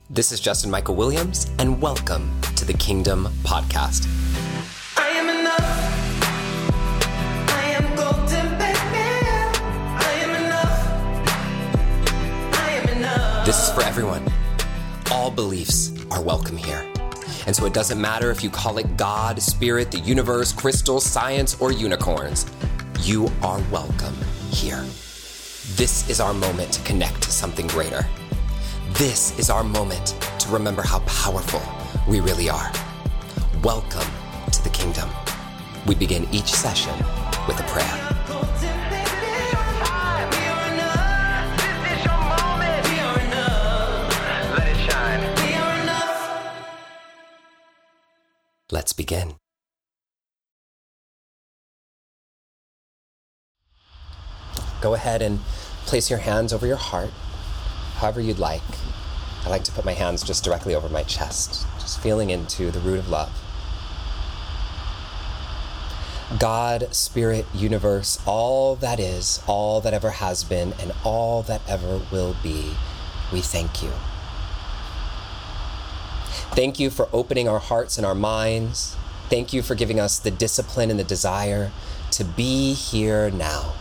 This is Justin Michael Williams, and welcome to the Kingdom Podcast. I am enough. I am golden, baby. I am enough. I am enough. This is for everyone. All beliefs are welcome here. And so it doesn't matter if you call it God, spirit, the universe, crystals, science, or unicorns. You are welcome here. This is our moment to connect to something greater. This is our moment to remember how powerful we really are. Welcome to the kingdom. We begin each session with a prayer. Let's begin. Go ahead and place your hands over your heart, however you'd like. I like to put my hands just directly over my chest, just feeling into the root of love. God, spirit, universe, all that is, all that ever has been, and all that ever will be, we thank you. Thank you for opening our hearts and our minds. Thank you for giving us the discipline and the desire to be here now.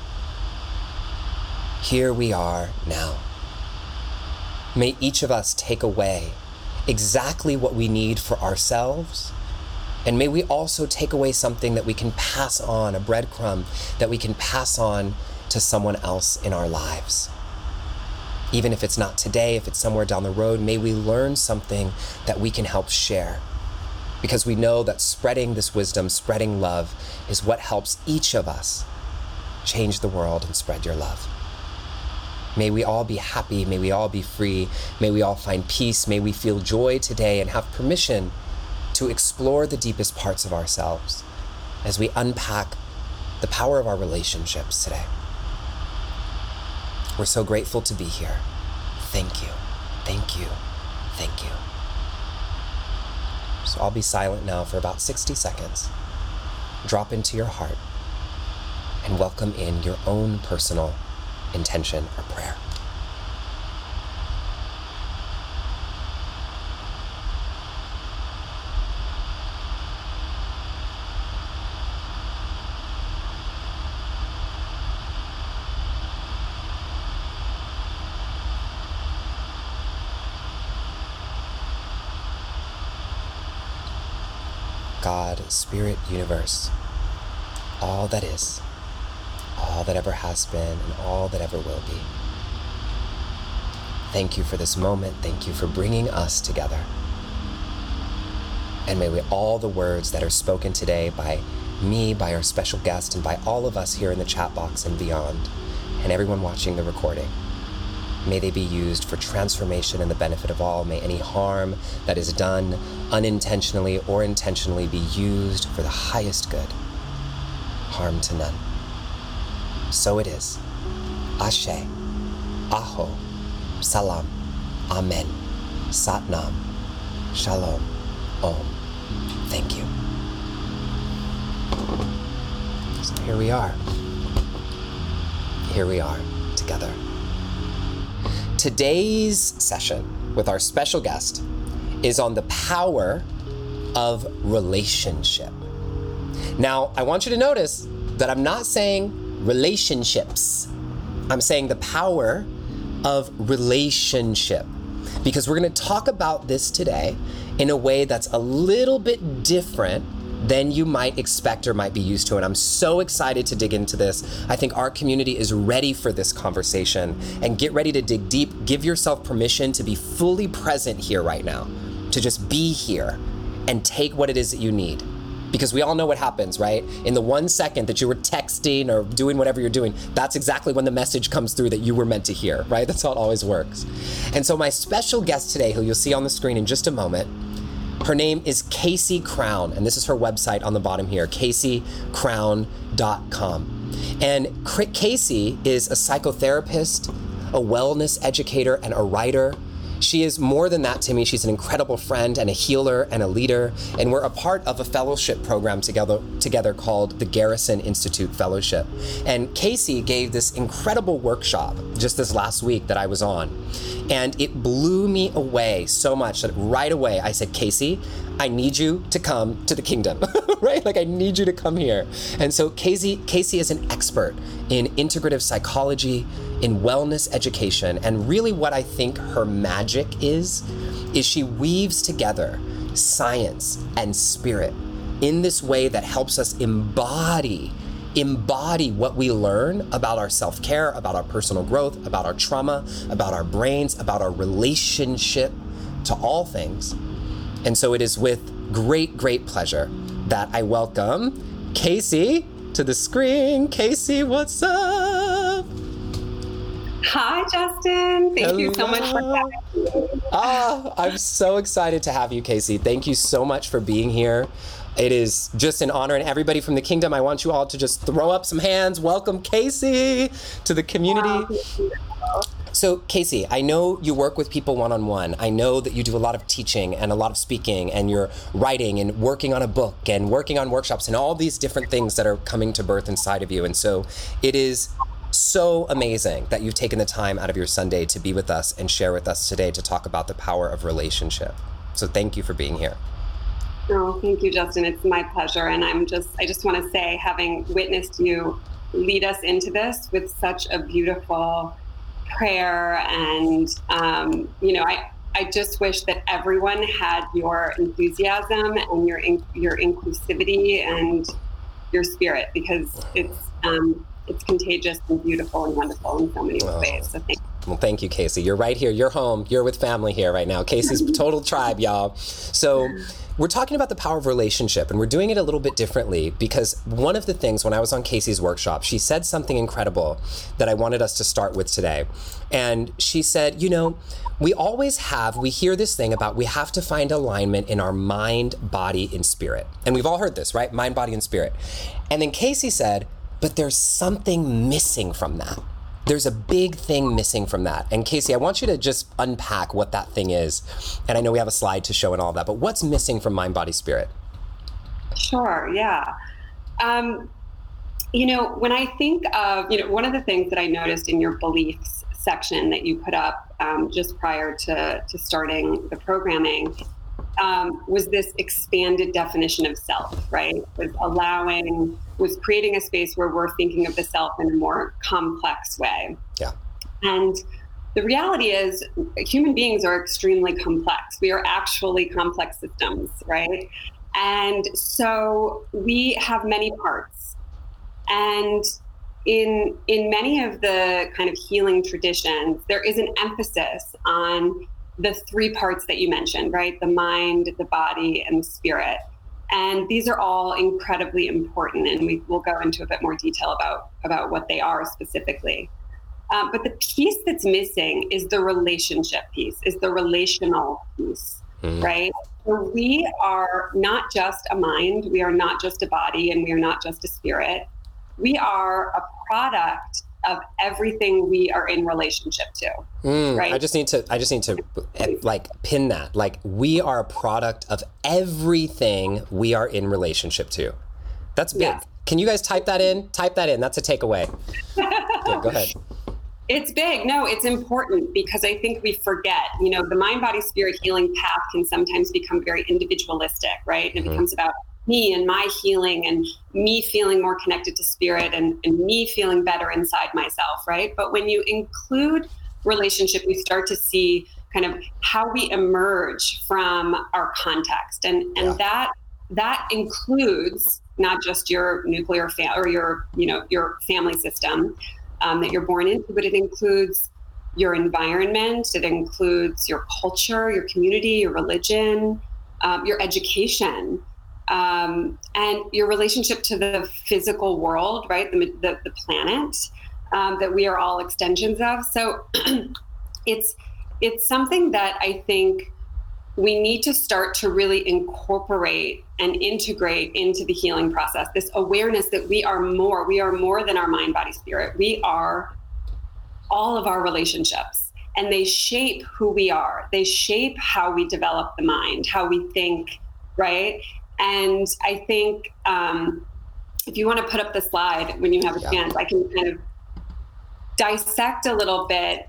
Here we are now. May each of us take away exactly what we need for ourselves, and may we also take away something that we can pass on, a breadcrumb that we can pass on to someone else in our lives. Even if it's not today, if it's somewhere down the road, may we learn something that we can help share. Because we know that spreading this wisdom, spreading love, is what helps each of us change the world and spread your love. May we all be happy, may we all be free, may we all find peace, may we feel joy today and have permission to explore the deepest parts of ourselves as we unpack the power of our relationships today. We're so grateful to be here. Thank you, thank you, thank you. So I'll be silent now for about 60 seconds. Drop into your heart and welcome in your own personal intention or prayer. God, spirit, universe, all that is, all that ever has been, and all that ever will be. Thank you for this moment. Thank you for bringing us together. And may we all the words that are spoken today by me, by our special guest, and by all of us here in the chat box and beyond, and everyone watching the recording, may they be used for transformation and the benefit of all. May any harm that is done unintentionally or intentionally be used for the highest good. Harm to none. So it is. Ashe, Aho, Salam, Amen, Satnam, Shalom, Om. Thank you. So here we are. Here we are together. Today's session with our special guest is on the power of relationship. Now, I want you to notice that I'm not saying relationships. I'm saying the power of relationship, because we're going to talk about this today in a way that's a little bit different than you might expect or might be used to. And I'm so excited to dig into this. I think our community is ready for this conversation, and get ready to dig deep. Give yourself permission to be fully present here right now, to just be here and take what it is that you need. Because we all know what happens, right? In the 1 second that you were texting or doing whatever you're doing, that's exactly when the message comes through that you were meant to hear, right? That's how it always works. And so my special guest today, who you'll see on the screen in just a moment, her name is Casey Crown, and this is her website on the bottom here, CaseyCrown.com. And Casey is a psychotherapist, a wellness educator, and a writer. She is more than that to me. She's an incredible friend and a healer and a leader. And we're a part of a fellowship program together called the Garrison Institute Fellowship. And Casey gave this incredible workshop just this last week that I was on. And it blew me away so much that right away I said, Casey, I need you to come to the kingdom, right? Like, I need you to come here. And so Casey is an expert in integrative psychology, in wellness education. And really what I think her magic is she weaves together science and spirit in this way that helps us embody what we learn about our self-care, about our personal growth, about our trauma, about our brains, about our relationship to all things. And so it is with great, great pleasure that I welcome Casey to the screen. Casey, what's up? Hi, Justin. Thank you so much for having me. I'm so excited to have you, Casey. Thank you so much for being here. It is just an honor, and everybody from the kingdom, I want you all to just throw up some hands. Welcome Casey to the community. Wow. So Casey, I know you work with people one-on-one. I know that you do a lot of teaching and a lot of speaking, and you're writing and working on a book and working on workshops and all these different things that are coming to birth inside of you. And so it is so amazing that you've taken the time out of your Sunday to be with us and share with us today to talk about the power of relationship. So thank you for being here. Oh, thank you, Justin. It's my pleasure. And I just want to say, having witnessed you lead us into this with such a beautiful prayer, and, I just wish that everyone had your enthusiasm and your inclusivity and your spirit, because it's contagious and beautiful and wonderful in so many ways. So thank you. Well, thank you, Casey. You're right here. You're home. You're with family here right now. Casey's total tribe, y'all. So we're talking about the power of relationship, and we're doing it a little bit differently because one of the things when I was on Casey's workshop, she said something incredible that I wanted us to start with today. And she said, we hear this thing about we have to find alignment in our mind, body, and spirit. And we've all heard this, right? Mind, body, and spirit. And then Casey said, but there's something missing from that. There's a big thing missing from that. And Casey, I want you to just unpack what that thing is. And I know we have a slide to show and all of that, but what's missing from mind, body, spirit? Sure, yeah. When I think of, one of the things that I noticed in your beliefs section that you put up just prior to starting the programming was this expanded definition of self, right? Was creating a space where we're thinking of the self in a more complex way. Yeah. And the reality is human beings are extremely complex. We are actually complex systems, right? And so we have many parts. And in many of the kind of healing traditions, there is an emphasis on the three parts that you mentioned, right? The mind, the body, and the spirit. And these are all incredibly important, and we will go into a bit more detail about what they are specifically. But the piece that's missing is the relationship piece, is the relational piece, right? So we are not just a mind, we are not just a body, and we are not just a spirit. We are a product of everything we are in relationship to, right? I just need to like pin that. Like, we are a product of everything we are in relationship to. That's big. Yes. Can you guys type that in? Type that in. That's a takeaway. Yeah, go ahead. It's big. No, it's important because I think we forget, the mind, body, spirit healing path can sometimes become very individualistic, right? And it becomes about me and my healing and me feeling more connected to spirit and me feeling better inside myself, right? But when you include relationship, you start to see kind of how we emerge from our context. And that includes not just your nuclear or your family system that you're born into, but it includes your environment, it includes your culture, your community, your religion, your education. And your relationship to the physical world, right? The planet that we are all extensions of. So it's something that I think we need to start to really incorporate and integrate into the healing process. This awareness that we are more than our mind, body, spirit. We are all of our relationships, and they shape who we are. They shape how we develop the mind, how we think, right? And I think if you want to put up the slide when you have a chance, I can kind of dissect a little bit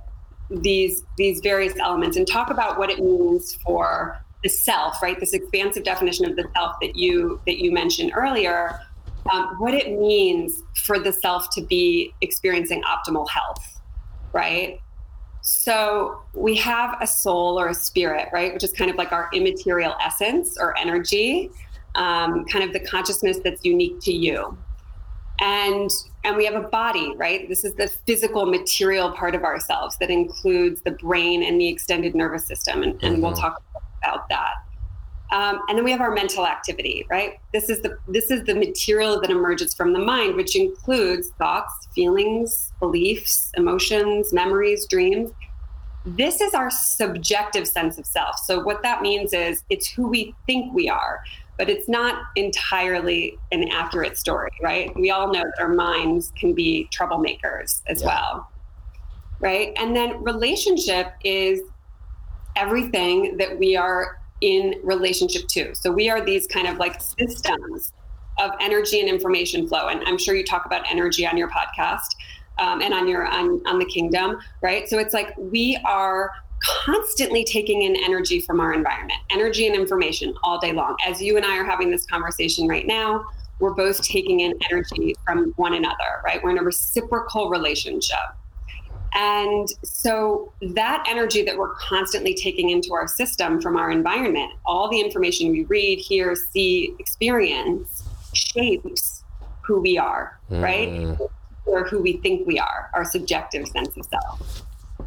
these various elements and talk about what it means for the self, right? This expansive definition of the self that you mentioned earlier, what it means for the self to be experiencing optimal health, right? So we have a soul or a spirit, right? Which is kind of like our immaterial essence or energy, kind of the consciousness that's unique to you. And we have a body, right? This is the physical material part of ourselves that includes the brain and the extended nervous system. And we'll talk about that. And then we have our mental activity, right? This is the material that emerges from the mind, which includes thoughts, feelings, beliefs, emotions, memories, dreams. This is our subjective sense of self. So what that means is it's who we think we are, but it's not entirely an accurate story, right? We all know that our minds can be troublemakers as well, right? And then relationship is everything that we are in relationship to. So we are these kind of like systems of energy and information flow. And I'm sure you talk about energy on your podcast and on the Kingdom, right? So it's like we are constantly taking in energy from our environment, energy and information all day long. As you and I are having this conversation right now, we're both taking in energy from one another, right? We're in a reciprocal relationship. And so that energy that we're constantly taking into our system from our environment, all the information we read, hear, see, experience, shapes who we are, right? Or who we think we are, our subjective sense of self.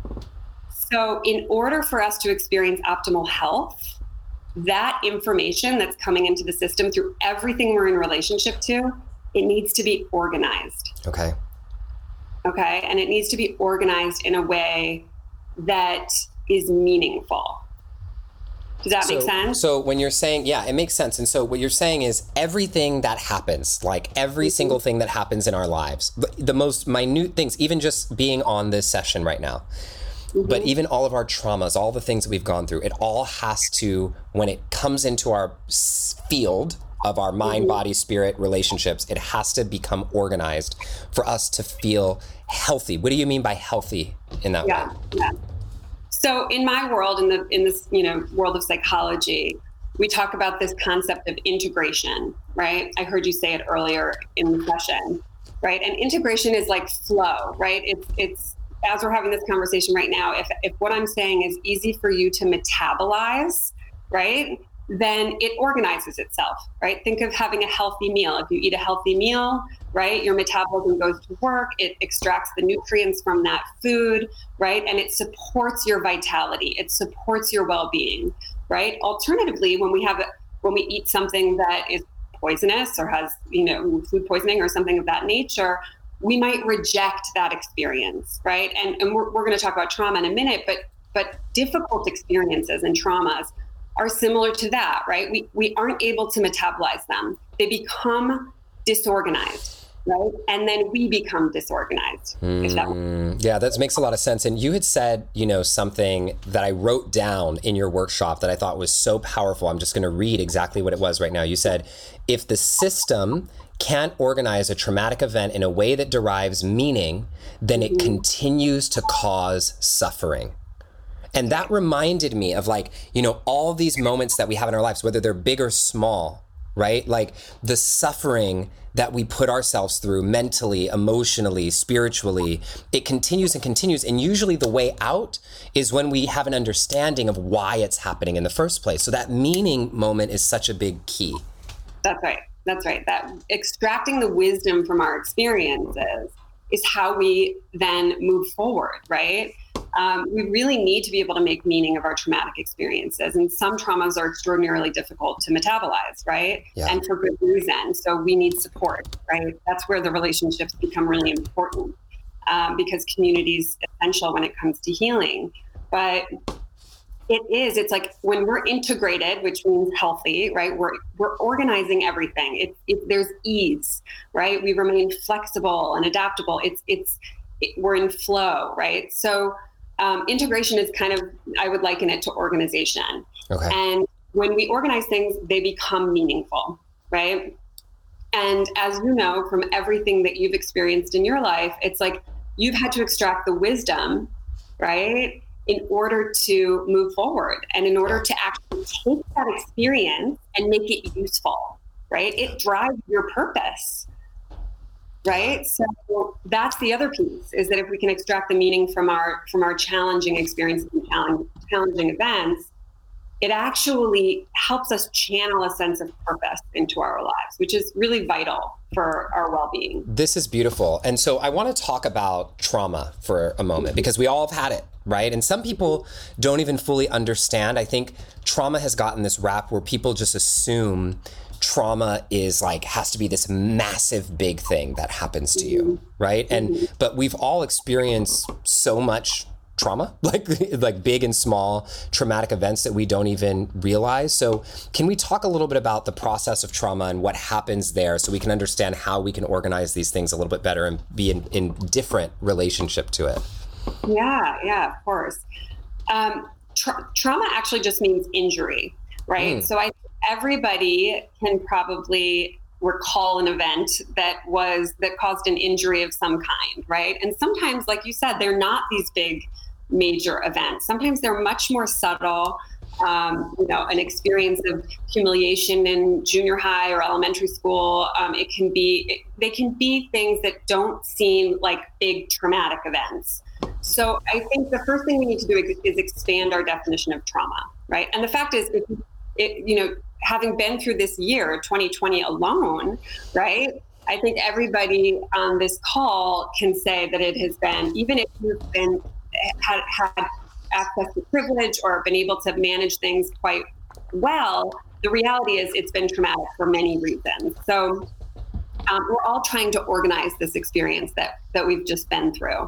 So in order for us to experience optimal health, that information that's coming into the system through everything we're in relationship to, it needs to be organized. Okay. And it needs to be organized in a way that is meaningful. Does that make sense? So when you're saying, yeah, it makes sense. And so what you're saying is everything that happens, like every single thing that happens in our lives, the most minute things, even just being on this session right now, but even all of our traumas, all the things that we've gone through, it all has to, when it comes into our field of our mind, body, spirit, relationships, it has to become organized for us to feel healthy. What do you mean by healthy in that way? Yeah. So in my world, in this world of psychology, we talk about this concept of integration, right? I heard you say it earlier in the session, right? And integration is like flow, right? It's as we're having this conversation right now, if what I'm saying is easy for you to metabolize, right? Then it organizes itself, right? Think of having a healthy meal. If you eat a healthy meal, right, your metabolism goes to work, it extracts the nutrients from that food, right? And it supports your vitality. It supports your well-being, right? Alternatively, when we eat something that is poisonous or has, food poisoning or something of that nature, we might reject that experience, right? And we're going to talk about trauma in a minute, but difficult experiences and traumas are similar to that, right? We aren't able to metabolize them. They become disorganized, right? And then we become disorganized. Yeah, that makes a lot of sense. And you had said, something that I wrote down in your workshop that I thought was so powerful. I'm just going to read exactly what it was right now. You said, if the system can't organize a traumatic event in a way that derives meaning, then it continues to cause suffering. And that reminded me of all these moments that we have in our lives, whether they're big or small, right? Like the suffering that we put ourselves through mentally, emotionally, spiritually, it continues and continues. And usually the way out is when we have an understanding of why it's happening in the first place. So that meaning moment is such a big key. That's right. That extracting the wisdom from our experiences is how we then move forward, right? We really need to be able to make meaning of our traumatic experiences. And some traumas are extraordinarily difficult to metabolize, right? Yeah. And for good reason. So we need support, right? That's where the relationships become really important because community is essential when it comes to healing. But it's like when we're integrated, which means healthy, right? We're organizing everything. There's ease, right? We remain flexible and adaptable. We're in flow, right? So integration is kind of, I would liken it to organization. Okay. And when we organize things, they become meaningful, right? And as you know, from everything that you've experienced in your life, it's like you've had to extract the wisdom, right? In order to move forward and in order to actually take that experience and make it useful, right? It drives your purpose, right? So that's the other piece, is that if we can extract the meaning from our challenging experiences and challenging events, it actually helps us channel a sense of purpose into our lives, which is really vital for our well-being. This is beautiful. And so I want to talk about trauma for a moment, because we all have had it, right? And some people don't even fully understand. I think trauma has gotten this rap where people just assume trauma is like, has to be this massive big thing that happens to you, right? And but we've all experienced so much trauma, like big and small traumatic events that we don't even realize. So can we talk a little bit about the process of trauma and what happens there, so we can understand how we can organize these things a little bit better and be in different relationship to it? Yeah, of course. Trauma actually just means injury, right? So everybody can probably recall an event that caused an injury of some kind, right? And sometimes, like you said, they're not these big major events. Sometimes they're much more subtle. An experience of humiliation in junior high or elementary school. They can be things that don't seem like big traumatic events. So I think the first thing we need to do is expand our definition of trauma, right? And the fact is, having been through this year, 2020 alone, right? I think everybody on this call can say that it has been, even if you've had access to privilege or been able to manage things quite well, the reality is it's been traumatic for many reasons. So we're all trying to organize this experience that we've just been through.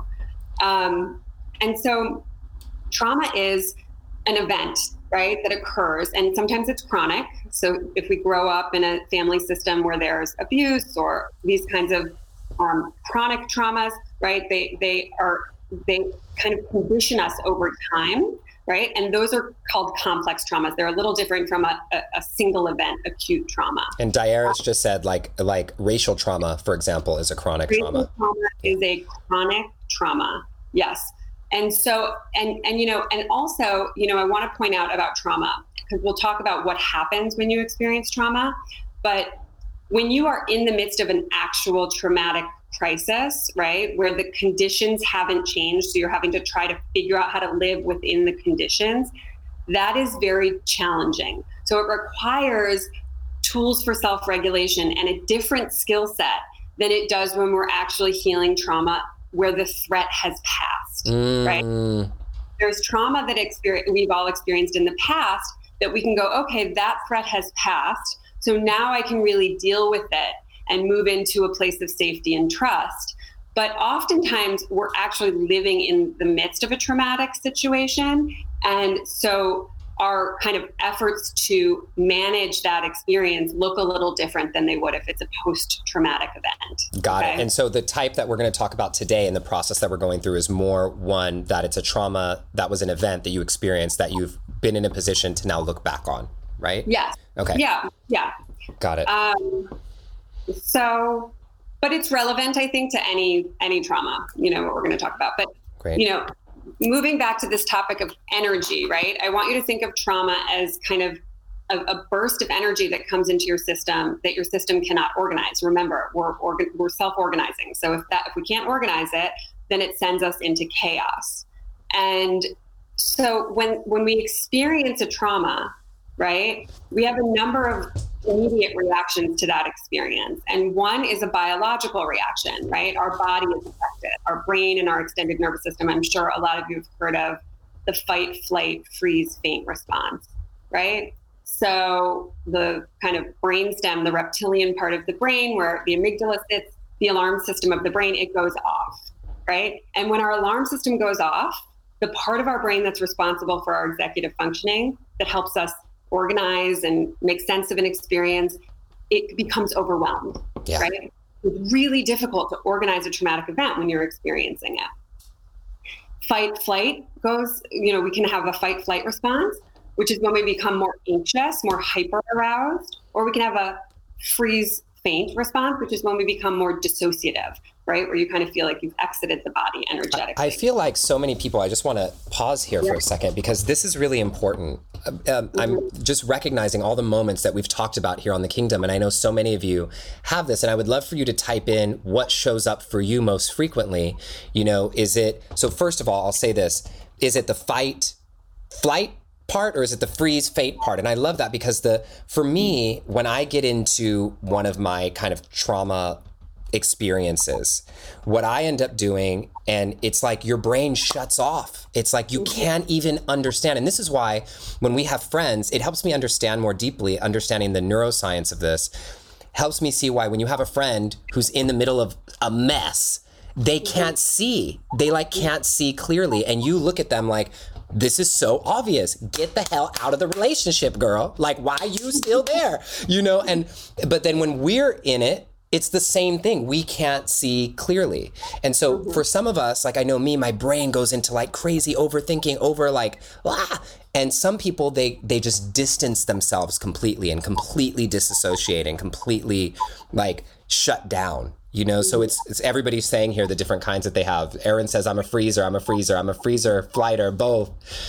And so trauma is an event, right, that occurs, and sometimes it's chronic. So if we grow up in a family system where there's abuse or these kinds of chronic traumas, right, they kind of condition us over time, right? And those are called complex traumas. They're a little different from a single event, acute trauma. And Dairis just said like racial trauma, for example, is a chronic trauma. Racial trauma is a chronic trauma. Yes. And so, and also, I want to point out about trauma, because we'll talk about what happens when you experience trauma, but when you are in the midst of an actual traumatic crisis, right, where the conditions haven't changed, so you're having to try to figure out how to live within the conditions, that is very challenging. So it requires tools for self-regulation and a different skill set than it does when we're actually healing trauma where the threat has passed, right? There's trauma that we've all experienced in the past that we can go, okay, that threat has passed, so now I can really deal with it and move into a place of safety and trust. But oftentimes we're actually living in the midst of a traumatic situation. And so our kind of efforts to manage that experience look a little different than they would if it's a post-traumatic event. Got it. And so the type that we're going to talk about today and the process that we're going through is more one that it's a trauma that was an event that you experienced that you've been in a position to now look back on, right? Yes. Okay. Yeah. Got it. So, but it's relevant, I think, to any trauma, what we're going to talk about. But, Great. Moving back to this topic of energy, right? I want you to think of trauma as kind of a burst of energy that comes into your system that your system cannot organize. Remember, we're self-organizing. So if we can't organize it, then it sends us into chaos. And so when we experience a trauma, right, we have a number of immediate reactions to that experience. And one is a biological reaction, right? Our body is affected, our brain and our extended nervous system. I'm sure a lot of you have heard of the fight, flight, freeze, faint response, right? So the kind of brainstem, the reptilian part of the brain where the amygdala sits, the alarm system of the brain, it goes off, right? And when our alarm system goes off, the part of our brain that's responsible for our executive functioning, that helps us organize and make sense of an experience, it becomes overwhelmed, right? It's really difficult to organize a traumatic event when you're experiencing it. Fight, flight goes, we can have a fight, flight response, which is when we become more anxious, more hyper aroused, or we can have a freeze, faint response, which is when we become more dissociative. right? Where you kind of feel like you've exited the body energetically. I feel like so many people, I just want to pause here for a second because this is really important. I'm just recognizing all the moments that we've talked about here on The Kingdom. And I know so many of you have this, and I would love for you to type in what shows up for you most frequently. You know, so first of all, I'll say this, is it the fight, flight part, or is it the freeze, faint part? And I love that because for me, when I get into one of my kind of trauma experiences, what I end up doing, and it's like your brain shuts off. It's like you can't even understand. And this is why when we have friends, it helps me understand more deeply, understanding the neuroscience of this, helps me see why when you have a friend who's in the middle of a mess, they can't see. They can't see clearly. And you look at them like, this is so obvious. Get the hell out of the relationship, girl. Like, why are you still there? You know, but then when we're in it, it's the same thing. We can't see clearly. And so for some of us, like I know me, my brain goes into like crazy overthinking over like, and some people, they just distance themselves completely and completely disassociate and completely like shut down, you know? So it's everybody's saying here the different kinds that they have. Erin says, I'm a freezer, I'm a freezer, I'm a freezer, flighter, both.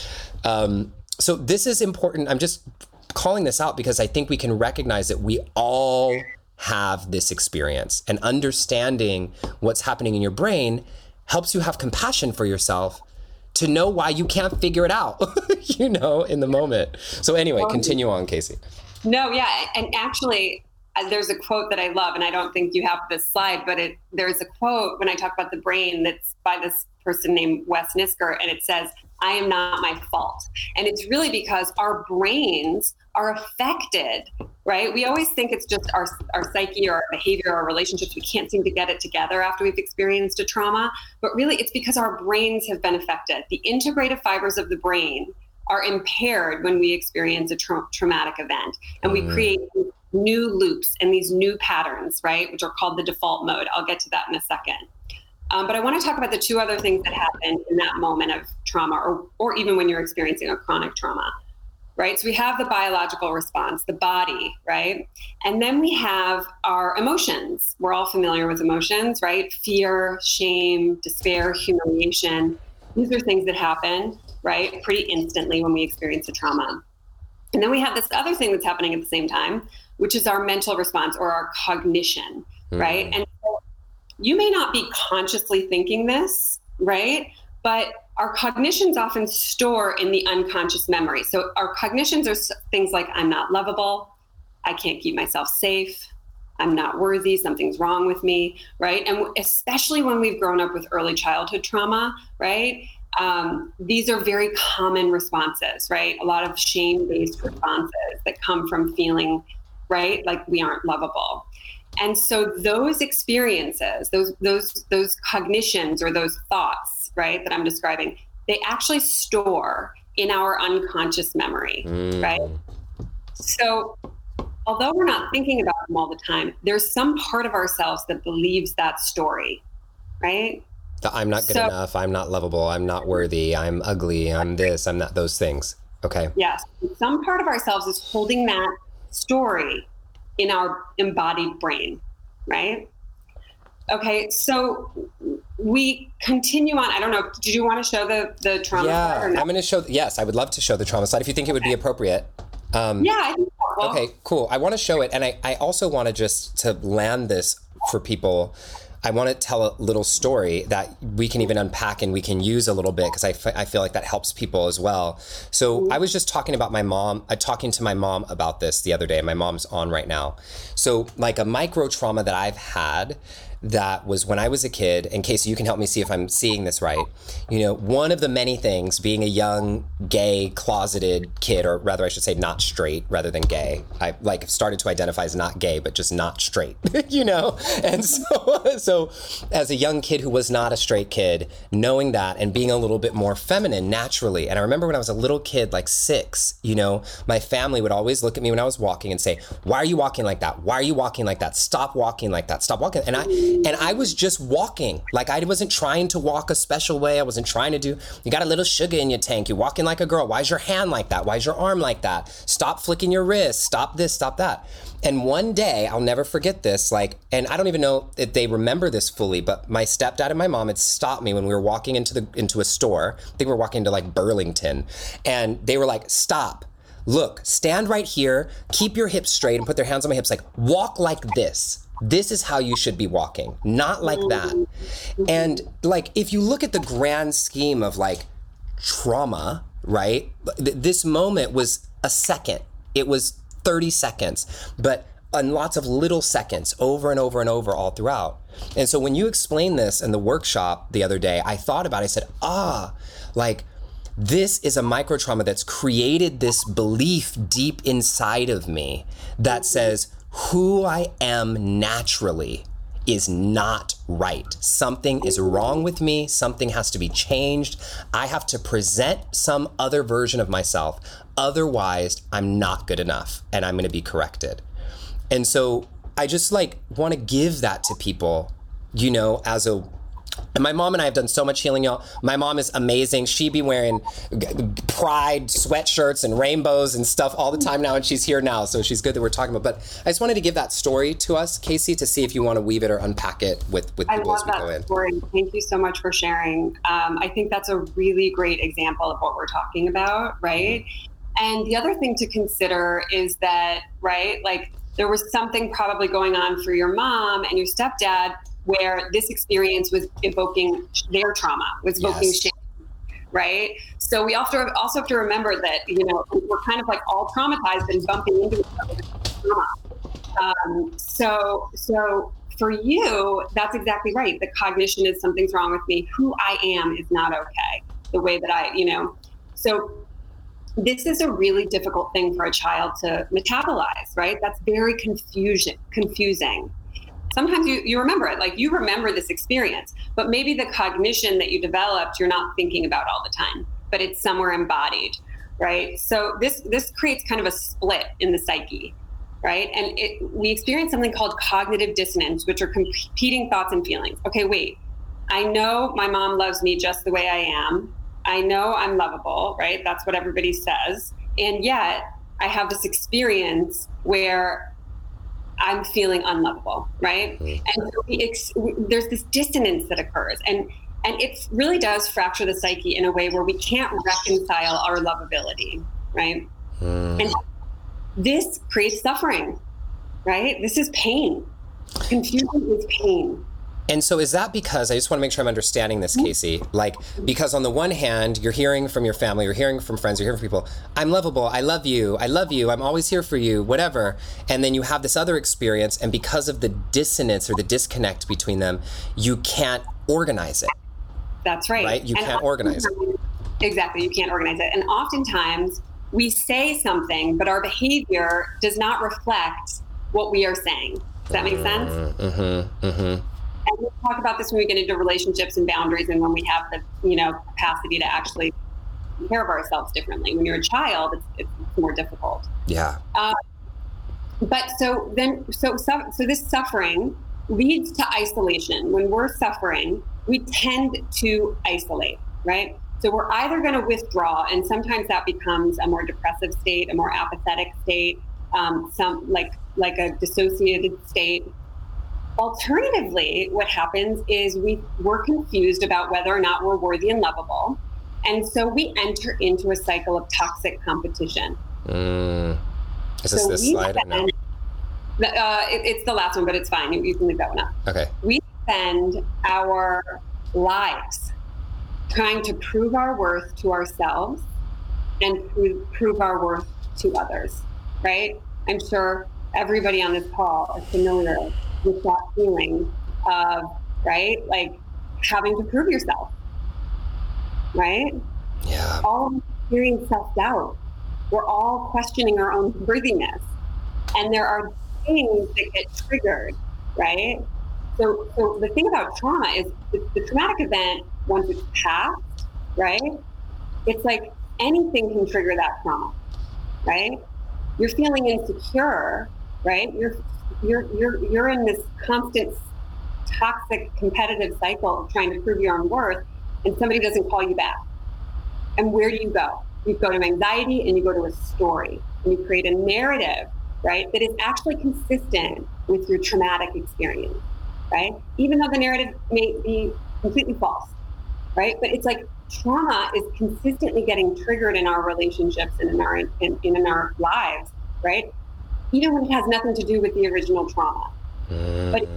So this is important. I'm just calling this out because I think we can recognize that we all have this experience, and understanding what's happening in your brain helps you have compassion for yourself to know why you can't figure it out, you know, in the moment. So anyway, continue on, Casey. No, yeah. And actually, there's a quote that I love, and I don't think you have this slide, but there's a quote when I talk about the brain that's by this person named Wes Nisker, and it says, I am not my fault. And it's really because our brains are affected, right? We always think it's just our psyche or our behavior or our relationships. We can't seem to get it together after we've experienced a trauma, but really it's because our brains have been affected. The integrative fibers of the brain are impaired when we experience a traumatic event, and we create new loops and these new patterns, right? Which are called the default mode. I'll get to that in a second. But I want to talk about the two other things that happen in that moment of trauma, or even when you're experiencing a chronic trauma, right? So we have the biological response, the body, right? And then we have our emotions. We're all familiar with emotions, right? Fear, shame, despair, humiliation. These are things that happen, right? Pretty instantly when we experience a trauma. And then we have this other thing that's happening at the same time, which is our mental response or our cognition, right? And so you may not be consciously thinking this, right? But our cognitions often store in the unconscious memory. So our cognitions are things like, I'm not lovable, I can't keep myself safe, I'm not worthy, something's wrong with me, right? And especially when we've grown up with early childhood trauma, right? These are very common responses, right? A lot of shame-based responses that come from feeling, right, like we aren't lovable. And so those experiences, those cognitions or those thoughts, right, that I'm describing, they actually store in our unconscious memory, right? So although we're not thinking about them all the time, there's some part of ourselves that believes that story, right? I'm not good enough, I'm not lovable, I'm not worthy, I'm ugly, I'm this, I'm not those things. Okay. Yes. Some part of ourselves is holding that story in our embodied brain, right? Okay, so we continue on. I don't know, did you want to show the trauma slide or no? I'm going to show, yes, I would love to show the trauma slide if you think it would be appropriate. I think so. Okay, cool. I want to show it. And I also want to just to land this for people. I want to tell a little story that we can even unpack and we can use a little bit because I feel like that helps people as well. So I was just talking to my mom about this the other day. My mom's on right now. So like a micro trauma that I've had that was when I was a kid, and Casey, you can help me see if I'm seeing this right. You know, one of the many things being a young, gay, closeted kid, or rather I should say not straight rather than gay. I like started to identify as not gay, but just not straight, you know? And so as a young kid who was not a straight kid, knowing that and being a little bit more feminine naturally. And I remember when I was a little kid, like 6, you know, my family would always look at me when I was walking and say, why are you walking like that? Why are you walking like that? Stop walking like that. Stop walking. And And I was just walking. Like, I wasn't trying to walk a special way. I wasn't trying to do, you got a little sugar in your tank. You're walking like a girl. Why is your hand like that? Why is your arm like that? Stop flicking your wrist. Stop this, stop that. And one day, I'll never forget this, like, and I don't even know if they remember this fully, but my stepdad and my mom had stopped me when we were walking into a store. I think we were walking into like Burlington, and they were like, stop, look, stand right here, keep your hips straight, and put their hands on my hips, like, walk like this. This is how you should be walking, not like that. And like, if you look at the grand scheme of like trauma, right? This moment was a second. It was 30 seconds, but on lots of little seconds over and over and over all throughout. And so when you explained this in the workshop the other day, I thought about it, I said, like, this is a micro trauma that's created this belief deep inside of me that says who I am naturally is not right. Something is wrong with me. Something has to be changed. I have to present some other version of myself. Otherwise, I'm not good enough and I'm going to be corrected. And so I just like want to give that to people, you know, and my mom and I have done so much healing, y'all. My mom is amazing. She be wearing pride sweatshirts and rainbows and stuff all the time now, and she's here now, so she's good that we're talking about. But I just wanted to give that story to us, Casey, to see if you want to weave it or unpack it with people as we go in. Story. Thank you so much for sharing. I think that's a really great example of what we're talking about, right? Mm-hmm. And the other thing to consider is that, right, like there was something probably going on for your mom and your stepdad where this experience was evoking their trauma, was evoking shame, right? So we also have to remember that, you know, we're kind of like all traumatized and bumping into each other with trauma. So for you, that's exactly right. The cognition is something's wrong with me. Who I am is not okay. The way that I, you know, so this is a really difficult thing for a child to metabolize, right? That's very confusing. Sometimes you remember it, like you remember this experience, but maybe the cognition that you developed, you're not thinking about all the time, but it's somewhere embodied, right? So this creates kind of a split in the psyche, right? And we experience something called cognitive dissonance, which are competing thoughts and feelings. Okay, wait, I know my mom loves me just the way I am. I know I'm lovable, right? That's what everybody says. And yet I have this experience where I'm feeling unlovable, right? And so there's this dissonance that occurs, and it really does fracture the psyche in a way where we can't reconcile our lovability, right? And this creates suffering, right? This is pain. Confusion is pain. And so is that because, I just want to make sure I'm understanding this, Casey, like, because on the one hand, you're hearing from your family, you're hearing from friends, you're hearing from people, I'm lovable, I love you, I'm always here for you, whatever. And then you have this other experience, and because of the dissonance or the disconnect between them, you can't organize it. That's right. Right? You can't organize it. Exactly, you can't organize it. And oftentimes we say something, but our behavior does not reflect what we are saying. Does that make sense? And we'll talk about this when we get into relationships and boundaries, and when we have the, you know, capacity to actually take care of ourselves differently. When you're a child, it's more difficult. Yeah. But so this suffering leads to isolation. When we're suffering, we tend to isolate, right? So we're either going to withdraw, and sometimes that becomes a more depressive state, a more apathetic state, some like a dissociated state. Alternatively, what happens is we're confused about whether or not we're worthy and lovable. And so we enter into a cycle of toxic competition. Is this slide? No. It's the last one, but it's fine. You can leave that one up. Okay. We spend our lives trying to prove our worth to ourselves and prove our worth to others, right? I'm sure everybody on this call is familiar with that feeling of, right, like having to prove yourself, right? Yeah. All of us experience self-doubt. We're all questioning our own worthiness, and there are things that get triggered, right? So the thing about trauma is the traumatic event, once it's passed, right? It's like anything can trigger that trauma, right? You're feeling insecure, right? You're in this constant toxic competitive cycle of trying to prove your own worth, and somebody doesn't call you back. And where do? You go to anxiety, and you go to a story, and you create a narrative, right, that is actually consistent with your traumatic experience, right? Even though the narrative may be completely false, right? But it's like trauma is consistently getting triggered in our relationships and in our lives, right? Even when it has nothing to do with the original trauma. But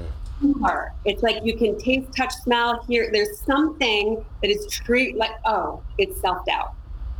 it's like you can taste, touch, smell, hear. There's something that is true, like, oh, it's self-doubt.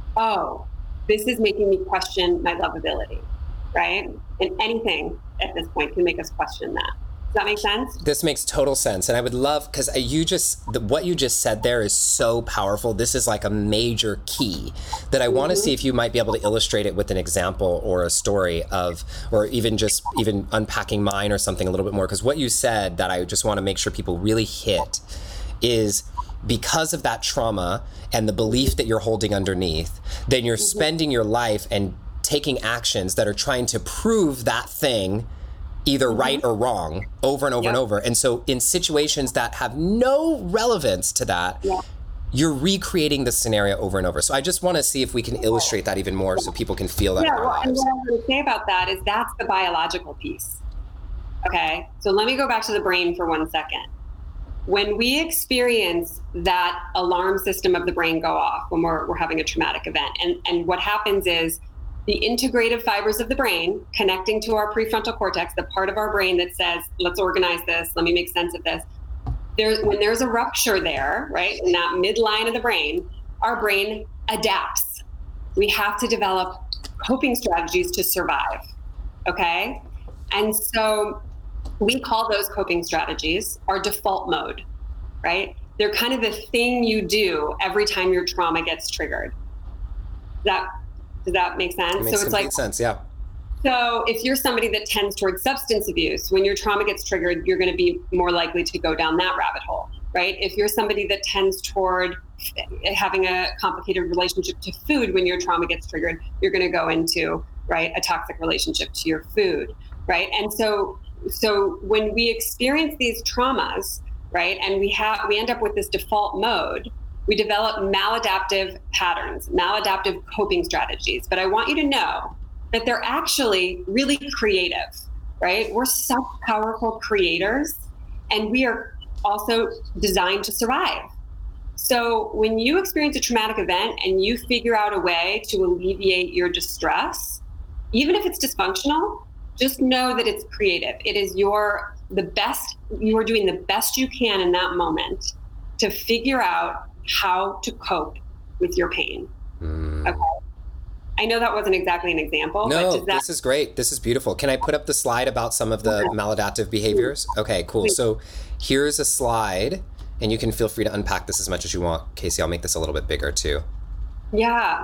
Oh, this is making me question my lovability, right? And anything at this point can make us question that. Does that make sense? This makes total sense. And I would love, because what you just said there is so powerful. This is like a major key that I want to see if you might be able to illustrate it with an example or a story of, or even unpacking mine or something a little bit more. Because what you said that I just want to make sure people really hit is, because of that trauma and the belief that you're holding underneath, then you're spending your life and taking actions that are trying to prove that thing either right or wrong over and over and over. And so in situations that have no relevance to that, you're recreating the scenario over and over. So I just want to see if we can illustrate that even more so people can feel that in our lives. And what I'm going to say about that is that's the biological piece. Okay, so let me go back to the brain for 1 second. When we experience that alarm system of the brain go off when we're having a traumatic event, and what happens is the integrative fibers of the brain connecting to our prefrontal cortex, the part of our brain that says, let's organize this, let me make sense of this. When there's a rupture there, right, in that midline of the brain, our brain adapts. We have to develop coping strategies to survive, okay? And so we call those coping strategies our default mode, right? They're kind of the thing you do every time your trauma gets triggered. Does that make sense? It makes complete sense, yeah. So if you're somebody that tends towards substance abuse, when your trauma gets triggered, you're going to be more likely to go down that rabbit hole, right? If you're somebody that tends toward having a complicated relationship to food, when your trauma gets triggered, you're going to go into, right, a toxic relationship to your food, right? And so when we experience these traumas, right, and we end up with this default mode, we develop maladaptive patterns, maladaptive coping strategies. But I want you to know that they're actually really creative, right? We're such powerful creators, and we are also designed to survive. So when you experience a traumatic event and you figure out a way to alleviate your distress, even if it's dysfunctional, just know that it's creative. It is you are doing the best you can in that moment to figure out how to cope with your pain. Okay. I know that wasn't exactly an example. No, this is great. This is beautiful. Can I put up the slide about some of the maladaptive behaviors? Okay, cool. So here's a slide, and you can feel free to unpack this as much as you want. Casey, I'll make this a little bit bigger too. Yeah.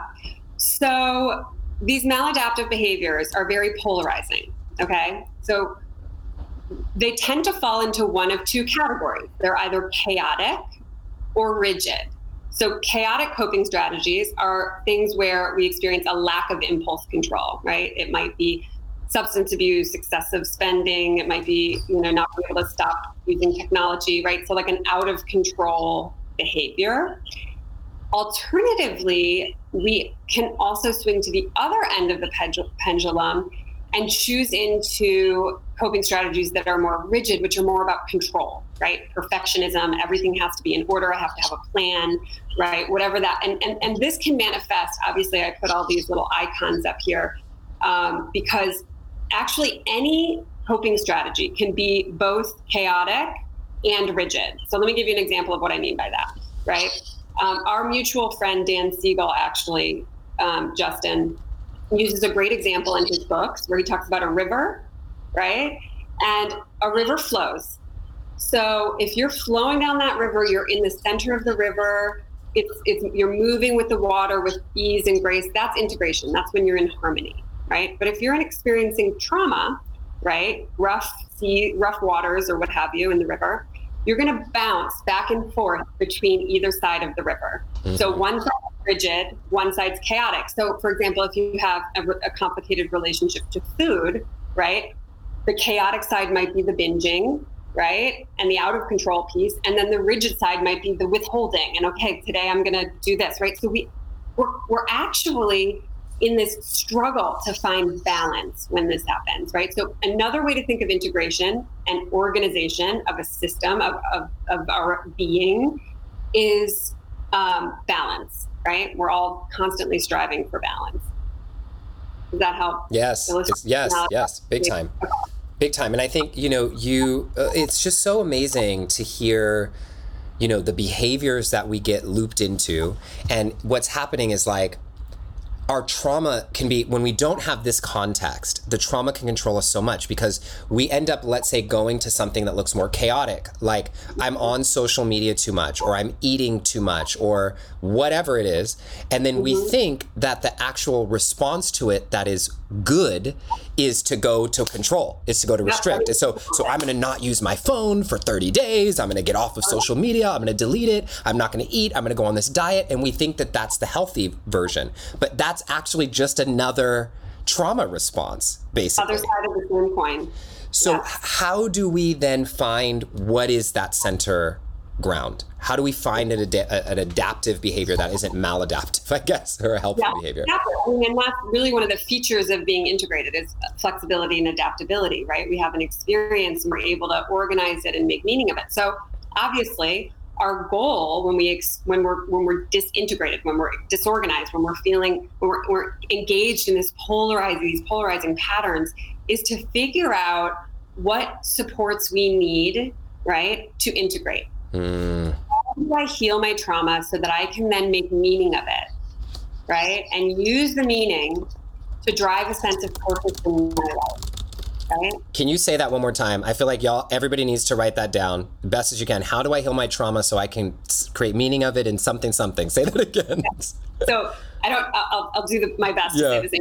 So these maladaptive behaviors are very polarizing. Okay. So they tend to fall into one of two categories. They're either chaotic or rigid. So chaotic coping strategies are things where we experience a lack of impulse control, right? It might be substance abuse, excessive spending. It might be, not being able to stop using technology, right? So like an out of control behavior. Alternatively, we can also swing to the other end of the pendulum and choose into coping strategies that are more rigid, which are more about control, right? Perfectionism, everything has to be in order. I have to have a plan, right? Whatever that, and this can manifest, obviously I put all these little icons up here because actually any coping strategy can be both chaotic and rigid. So let me give you an example of what I mean by that, right? Our mutual friend, Dan Siegel, actually, Justin, uses a great example in his books where he talks about a river, right? And a river flows. So if you're flowing down that river, you're in the center of the river, you're moving with the water with ease and grace. That's integration. That's when you're in harmony, right? But if you're experiencing trauma, right, rough waters or what have you in the river, you're going to bounce back and forth between either side of the river. Mm-hmm. So one side's rigid, one side's chaotic. So for example, if you have a complicated relationship to food, right, the chaotic side might be the binging, right? And the out of control piece. And then the rigid side might be the withholding. And okay, today I'm going to do this, right? So we're actually in this struggle to find balance when this happens, right? So another way to think of integration and organization of a system of our being is balance, right? We're all constantly striving for balance. Does that help? Yes, yes, big time. Big time. And I think, it's just so amazing to hear, the behaviors that we get looped into. And what's happening is like, our trauma can be, when we don't have this context, the trauma can control us so much because we end up, let's say, going to something that looks more chaotic, like I'm on social media too much, or I'm eating too much, or whatever it is. And then we think that the actual response to it that is good is to go to control, is to go to restrict. And so I'm going to not use my phone for 30 days. I'm going to get off of social media. I'm going to delete it. I'm not going to eat. I'm going to go on this diet. And we think that that's the healthy version. But that's actually just another trauma response, basically. Other side of the same coin. So how do we then find what is that center ground? How do we find an adaptive behavior that isn't maladaptive, I guess, or a helpful behavior? Exactly. And that's really one of the features of being integrated is flexibility and adaptability, right? We have an experience and we're able to organize it and make meaning of it. So obviously, our goal when we're disintegrated, when we're disorganized, when we're engaged in these polarizing patterns, is to figure out what supports we need, right, to integrate. How do I heal my trauma so that I can then make meaning of it, right? And use the meaning to drive a sense of purpose in my life, right? Can you say that one more time? I feel like everybody needs to write that down the best as you can. How do I heal my trauma so I can create meaning of it in something? Say that again. So I'll do my best to say the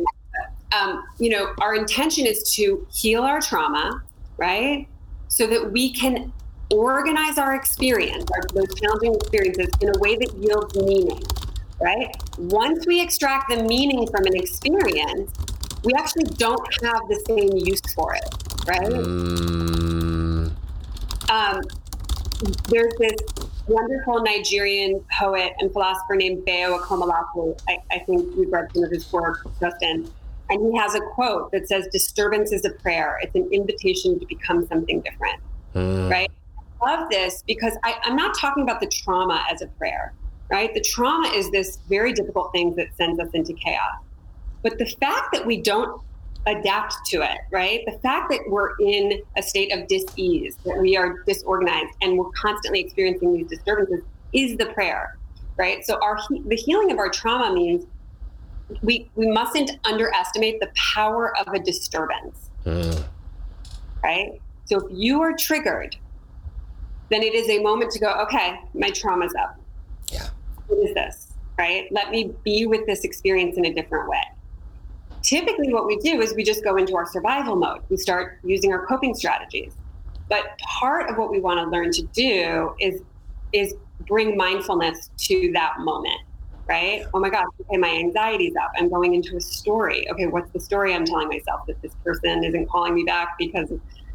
same. Our intention is to heal our trauma, right? So that we can organize our experience, those challenging experiences, in a way that yields meaning, right? Once we extract the meaning from an experience, we actually don't have the same use for it, right? There's this wonderful Nigerian poet and philosopher named Bayo Akomolafu. I think we've read some of his work, Justin. And he has a quote that says, "Disturbance is a prayer. It's an invitation to become something different," right? I love this because I'm not talking about the trauma as a prayer, right? The trauma is this very difficult thing that sends us into chaos. But the fact that we don't adapt to it, right? The fact that we're in a state of dis-ease, that we are disorganized and we're constantly experiencing these disturbances is the prayer, right? So the healing of our trauma means we mustn't underestimate the power of a disturbance, right? So if you are triggered, then it is a moment to go, okay, my trauma's up. Yeah. What is this, right? Let me be with this experience in a different way. Typically what we do is we just go into our survival mode. We start using our coping strategies. But part of what we want to learn to do is bring mindfulness to that moment, right? Oh my gosh, okay, my anxiety's up. I'm going into a story. Okay, what's the story I'm telling myself? That this person isn't calling me back because,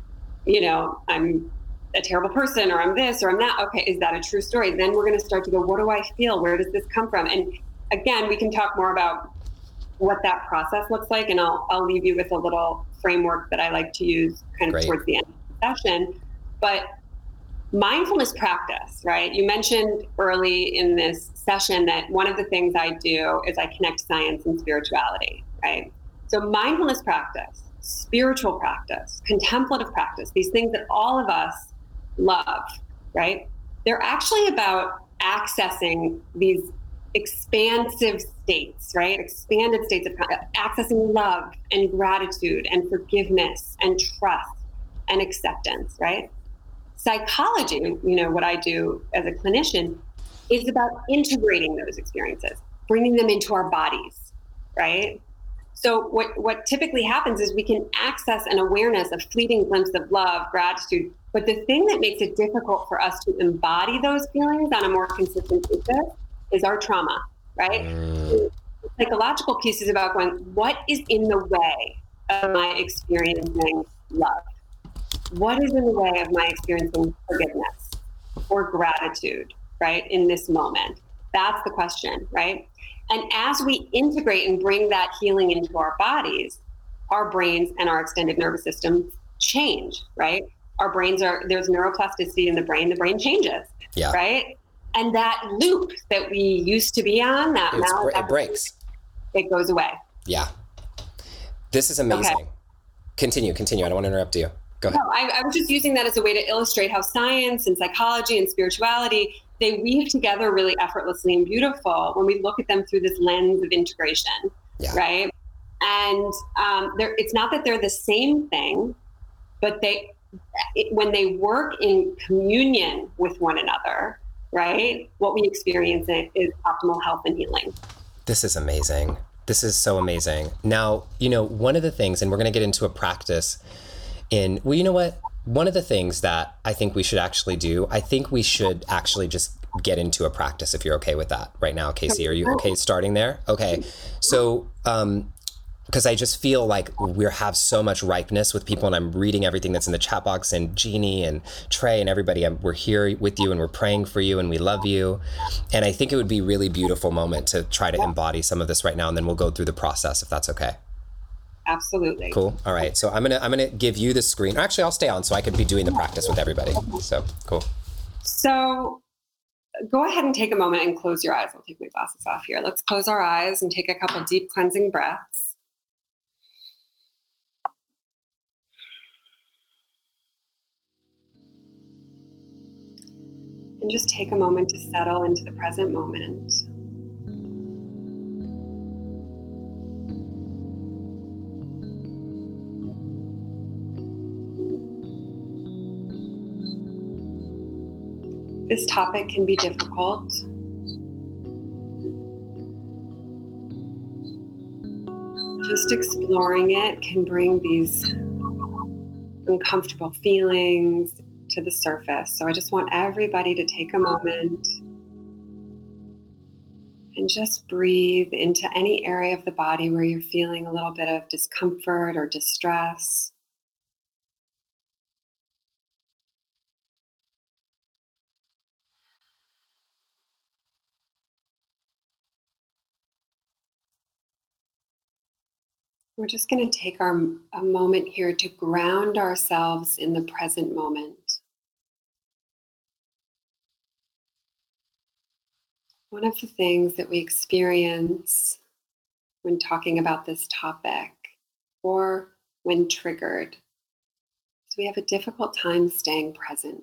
I'm a terrible person, or I'm this, or I'm that. Okay, is that a true story? Then we're going to start to go, what do I feel? Where does this come from? And again, we can talk more about what that process looks like, and I'll leave you with a little framework that I like to use kind of towards the end of the session. But mindfulness practice, right? You mentioned early in this session that one of the things I do is I connect science and spirituality, right? So mindfulness practice, spiritual practice, contemplative practice, these things that all of us love, right? They're actually about accessing these expansive states, right? Expanded states of accessing love and gratitude and forgiveness and trust and acceptance, right? Psychology, what I do as a clinician, is about integrating those experiences, bringing them into our bodies, right? So what typically happens is we can access an awareness, a fleeting glimpse of love, gratitude, but the thing that makes it difficult for us to embody those feelings on a more consistent basis is our trauma, right? The psychological piece is about going, what is in the way of my experiencing love, What is in the way of my experiencing forgiveness or gratitude, right, in this moment? That's the question, right? And as we integrate and bring that healing into our bodies, our brains and our extended nervous system change, right? Our brains there's neuroplasticity in the brain changes, Yeah. right? And that loop that we used to be on, It breaks. It goes away. Yeah. This is amazing. Okay. Continue. I don't want to interrupt you. Go ahead. No, I was just using that as a way to illustrate how science and psychology and spirituality, they weave together really effortlessly and beautiful when we look at them through this lens of integration, right? And it's not that they're the same thing, but when they work in communion with one another, right, what we experience is optimal health and healing. This is amazing. This is so amazing. Now, one of the things, and we're going to get into a practice well, you know what? One of the things that I think we should actually do, I think we should actually just get into a practice, if you're okay with that right now, Casey. Are you okay starting there? Okay. So, because I just feel like we have so much ripeness with people, and I'm reading everything that's in the chat box, and Jeannie and Trey and everybody, we're here with you and we're praying for you and we love you. And I think it would be a really beautiful moment to try to embody some of this right now, and then we'll go through the process if that's okay. Absolutely. Cool. All right. So I'm gonna give you the screen. Actually, I'll stay on so I could be doing the practice with everybody. So cool. So go ahead and take a moment and close your eyes. I'll take my glasses off here. Let's close our eyes and take a couple deep cleansing breaths. And just take a moment to settle into the present moment. This topic can be difficult. Just exploring it can bring these uncomfortable feelings to the surface. So I just want everybody to take a moment and just breathe into any area of the body where you're feeling a little bit of discomfort or distress. We're just going to take a moment here to ground ourselves in the present moment. One of the things that we experience when talking about this topic, or when triggered, is we have a difficult time staying present.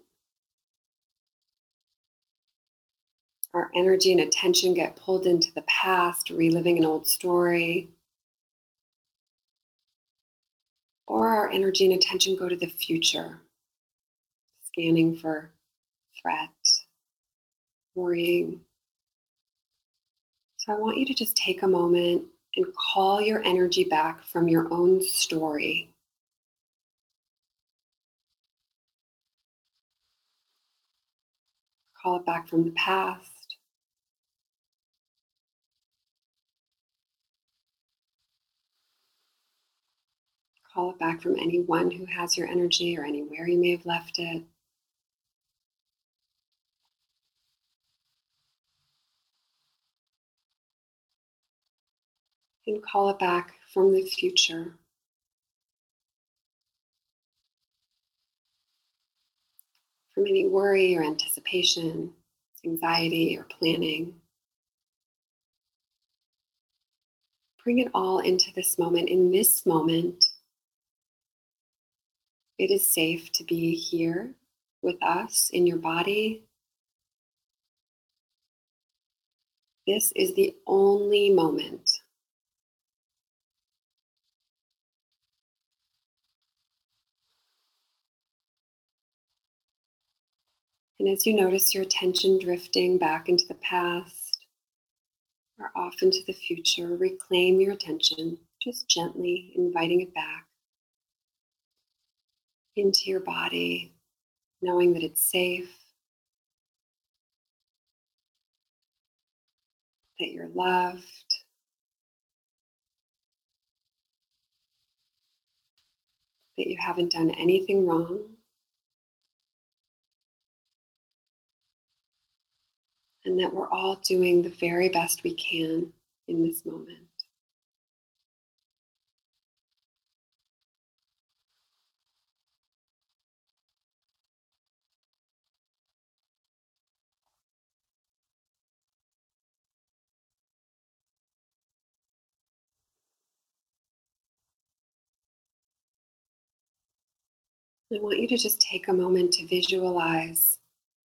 Our energy and attention get pulled into the past, reliving an old story. Or our energy and attention go to the future, scanning for threat, worrying. So I want you to just take a moment and call your energy back from your own story. Call it back from the past. Call it back from anyone who has your energy or anywhere you may have left it. And call it back from the future. From any worry or anticipation, anxiety or planning. Bring it all into this moment. In this moment, it is safe to be here with us in your body. This is the only moment. And as you notice your attention drifting back into the past or off into the future, reclaim your attention, just gently inviting it back into your body, knowing that it's safe, that you're loved, that you haven't done anything wrong. and that we're all doing the very best we can in this moment. I want you to just take a moment to visualize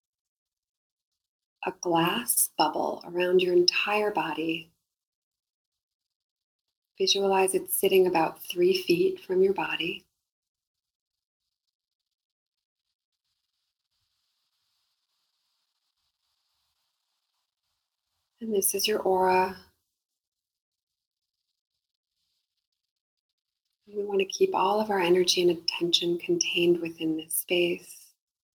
a glass bubble around your entire body. Visualize it sitting about 3 feet from your body. And this is your aura. We want to keep all of our energy and attention contained within this space.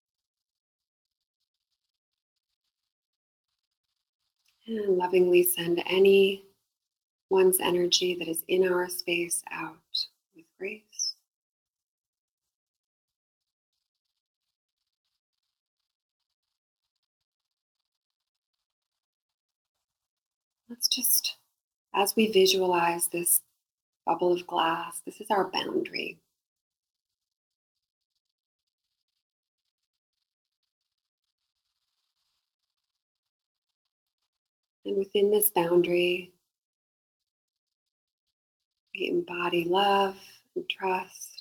And lovingly send anyone's energy that is in our space out with grace. Let's just, as we visualize this bubble of glass, this is our boundary. And within this boundary, we embody love and trust,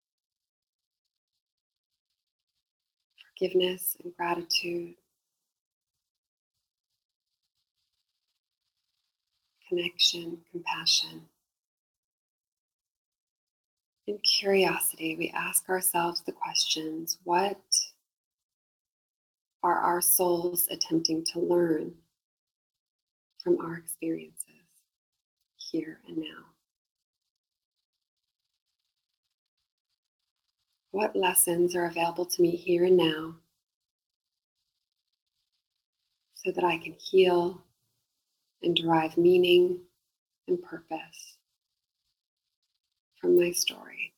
forgiveness and gratitude, connection, compassion. In curiosity, we ask ourselves the questions: what are our souls attempting to learn from our experiences here and now? What lessons are available to me here and now so that I can heal and derive meaning and purpose from my story?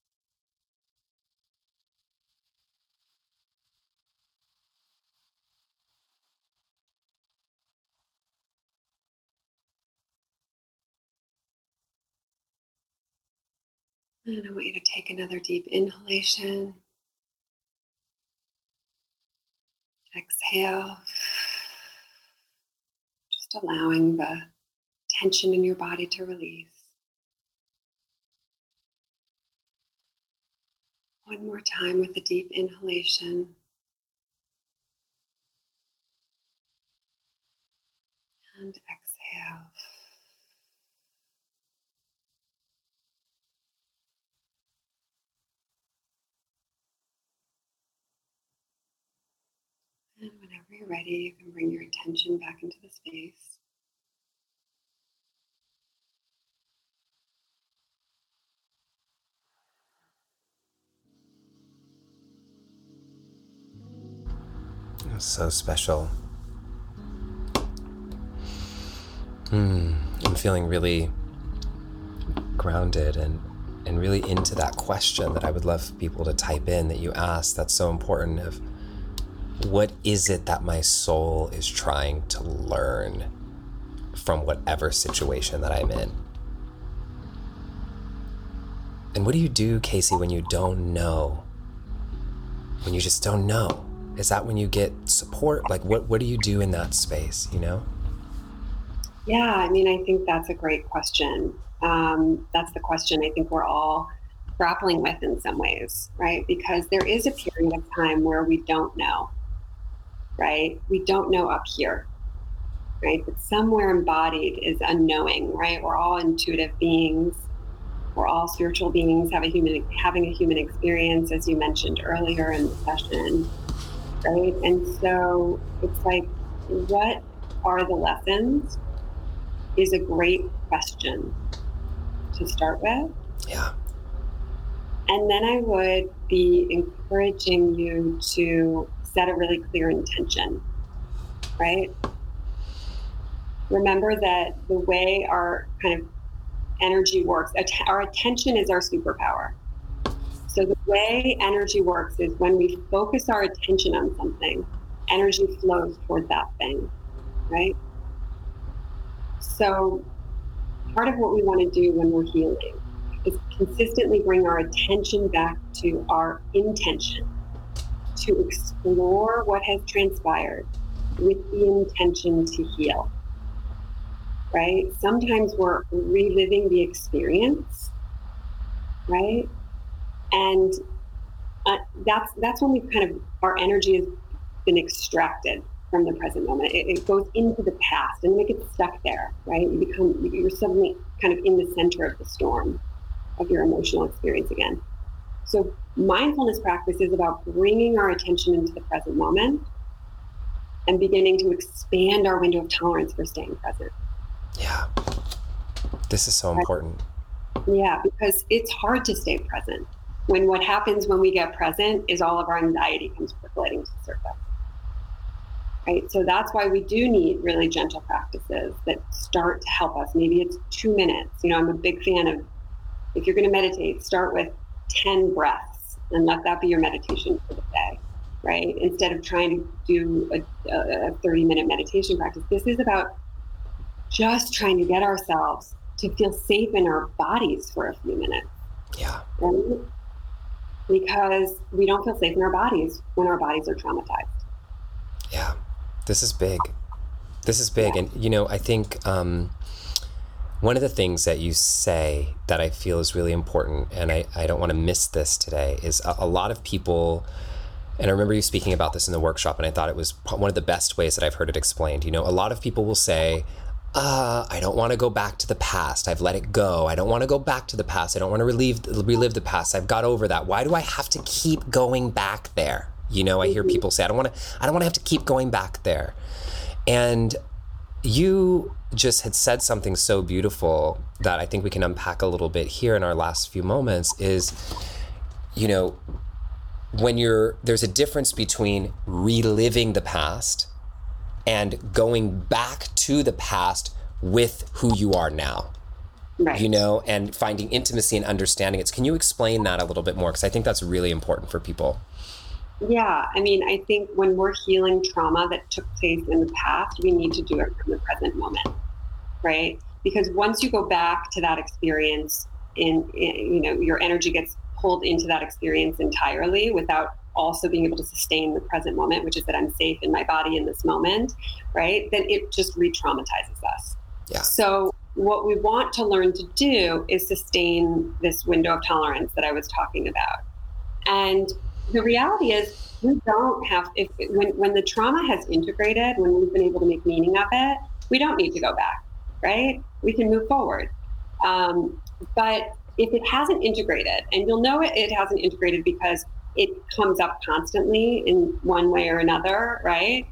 And I want you to take another deep inhalation. Exhale. Just allowing the tension in your body to release. One more time with a deep inhalation. And exhale. And whenever you're ready, you can bring your attention back into the space. It's so special. I'm feeling really grounded and really into that question that I would love people to type in that you asked. That's so important. Of what is it that my soul is trying to learn from whatever situation that I'm in? And what do you do, Casey, when you don't know? When you just don't know? Is that when you get support? Like, what do you do in that space, you know? Yeah, I mean, I think that's a great question. That's the question I think we're all grappling with in some ways, right? Because there is a period of time where we don't know, right? We don't know up here, right? But somewhere embodied is unknowing, right? We're all intuitive beings. We're all spiritual beings, having a human experience, as you mentioned earlier in the session, right? And so it's like, what are the lessons is a great question to start with. Yeah. And then I would be encouraging you to set a really clear intention, right? Remember that the way our kind of energy works, our attention is our superpower. So the way energy works is when we focus our attention on something, energy flows toward that thing. right? So part of what we want to do when we're healing is consistently bring our attention back to our intention, to explore what has transpired with the intention to heal, right? Sometimes we're reliving the experience, right? And that's when we've kind of, our energy has been extracted from the present moment. It goes into the past and it gets stuck there, right? You're suddenly kind of in the center of the storm of your emotional experience again. So mindfulness practice is about bringing our attention into the present moment and beginning to expand our window of tolerance for staying present. Yeah. This is so important. Yeah, because it's hard to stay present when what happens when we get present is all of our anxiety comes percolating to the surface. Right? So that's why we do need really gentle practices that start to help us. Maybe it's 2 minutes. I'm a big fan of, if you're going to meditate, start with 10 breaths and let that be your meditation for the day, right? Instead of trying to do a 30-minute meditation practice. This is about just trying to get ourselves to feel safe in our bodies for a few minutes. Yeah. Right? Because we don't feel safe in our bodies when our bodies are traumatized. Yeah. This is big. This is big. Yeah. And, I think one of the things that you say that I feel is really important, and I don't want to miss this today, is a lot of people, and I remember you speaking about this in the workshop, and I thought it was one of the best ways that I've heard it explained. A lot of people will say, I don't want to go back to the past. I've let it go. I don't want to go back to the past. I don't want to relive the past. I've got over that. Why do I have to keep going back there? I hear people say, I don't want to have to keep going back there. And you just had said something so beautiful that I think we can unpack a little bit here in our last few moments is, when there's a difference between reliving the past and going back to the past with who you are now, right? And finding intimacy and understanding it. Can you explain that a little bit more? Because I think that's really important for people. Yeah. I think when we're healing trauma that took place in the past, we need to do it from the present moment, right? Because once you go back to that experience, your energy gets pulled into that experience entirely without also being able to sustain the present moment, which is that I'm safe in my body in this moment, right? Then it just re-traumatizes us. Yeah. So what we want to learn to do is sustain this window of tolerance that I was talking about. And the reality is we don't have, when the trauma has integrated, when we've been able to make meaning of it, we don't need to go back, right? We can move forward. But if it hasn't integrated, and you'll know it hasn't integrated because it comes up constantly in one way or another, right?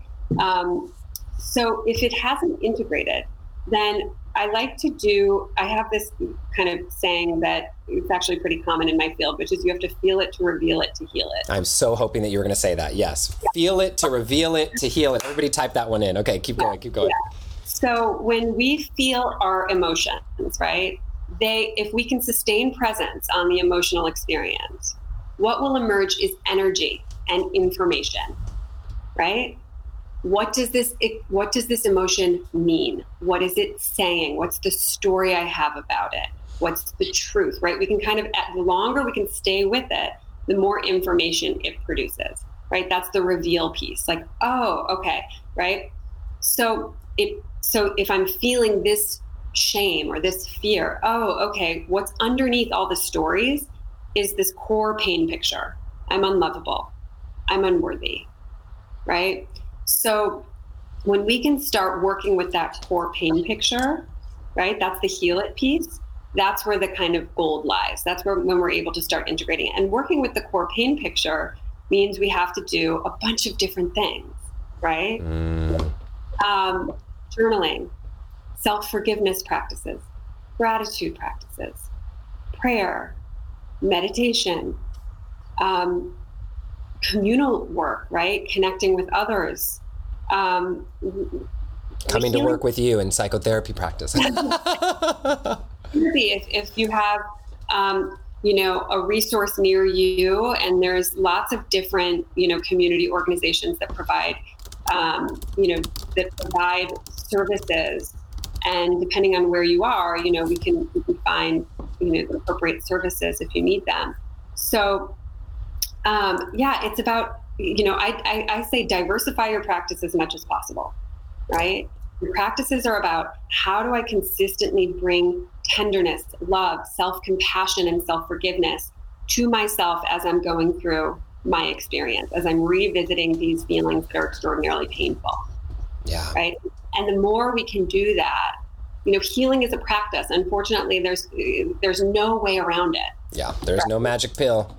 So if it hasn't integrated, then I have this kind of saying that it's actually pretty common in my field, which is you have to feel it to reveal it to heal it. I'm so hoping that you were going to say that. Yes. Yeah. Feel it to reveal it to heal it. Everybody type that one in. Okay, keep going. Yeah. So when we feel our emotions, right, if we can sustain presence on the emotional experience, what will emerge is energy and information, right? What does this emotion mean? What is it saying? What's the story I have about it? What's the truth, right? We can the longer we can stay with it, the more information it produces, right? That's the reveal piece. Like, oh, okay, right? So if I'm feeling this shame or this fear, oh, okay, what's underneath all the stories is this core pain picture. I'm unlovable. I'm unworthy, right? So when we can start working with that core pain picture, right, that's the heal it piece. That's where the kind of gold lies. That's when we're able to start integrating it. And working with the core pain picture means we have to do a bunch of different things, right? Journaling, self-forgiveness practices, gratitude practices, prayer, meditation, communal work, right? Connecting with others. Coming to work with you in psychotherapy practice. If you have, a resource near you, and there's lots of different, community organizations that provide that provide services. And depending on where you are, we can find, the appropriate services if you need them. So, it's about, I say diversify your practice as much as possible, right? Your practices are about how do I consistently bring tenderness, love, self-compassion, and self-forgiveness to myself as I'm going through my experience, as I'm revisiting these feelings that are extraordinarily painful. Yeah. Right. And the more we can do that, healing is a practice. Unfortunately, there's no way around it. Yeah. There's no magic pill.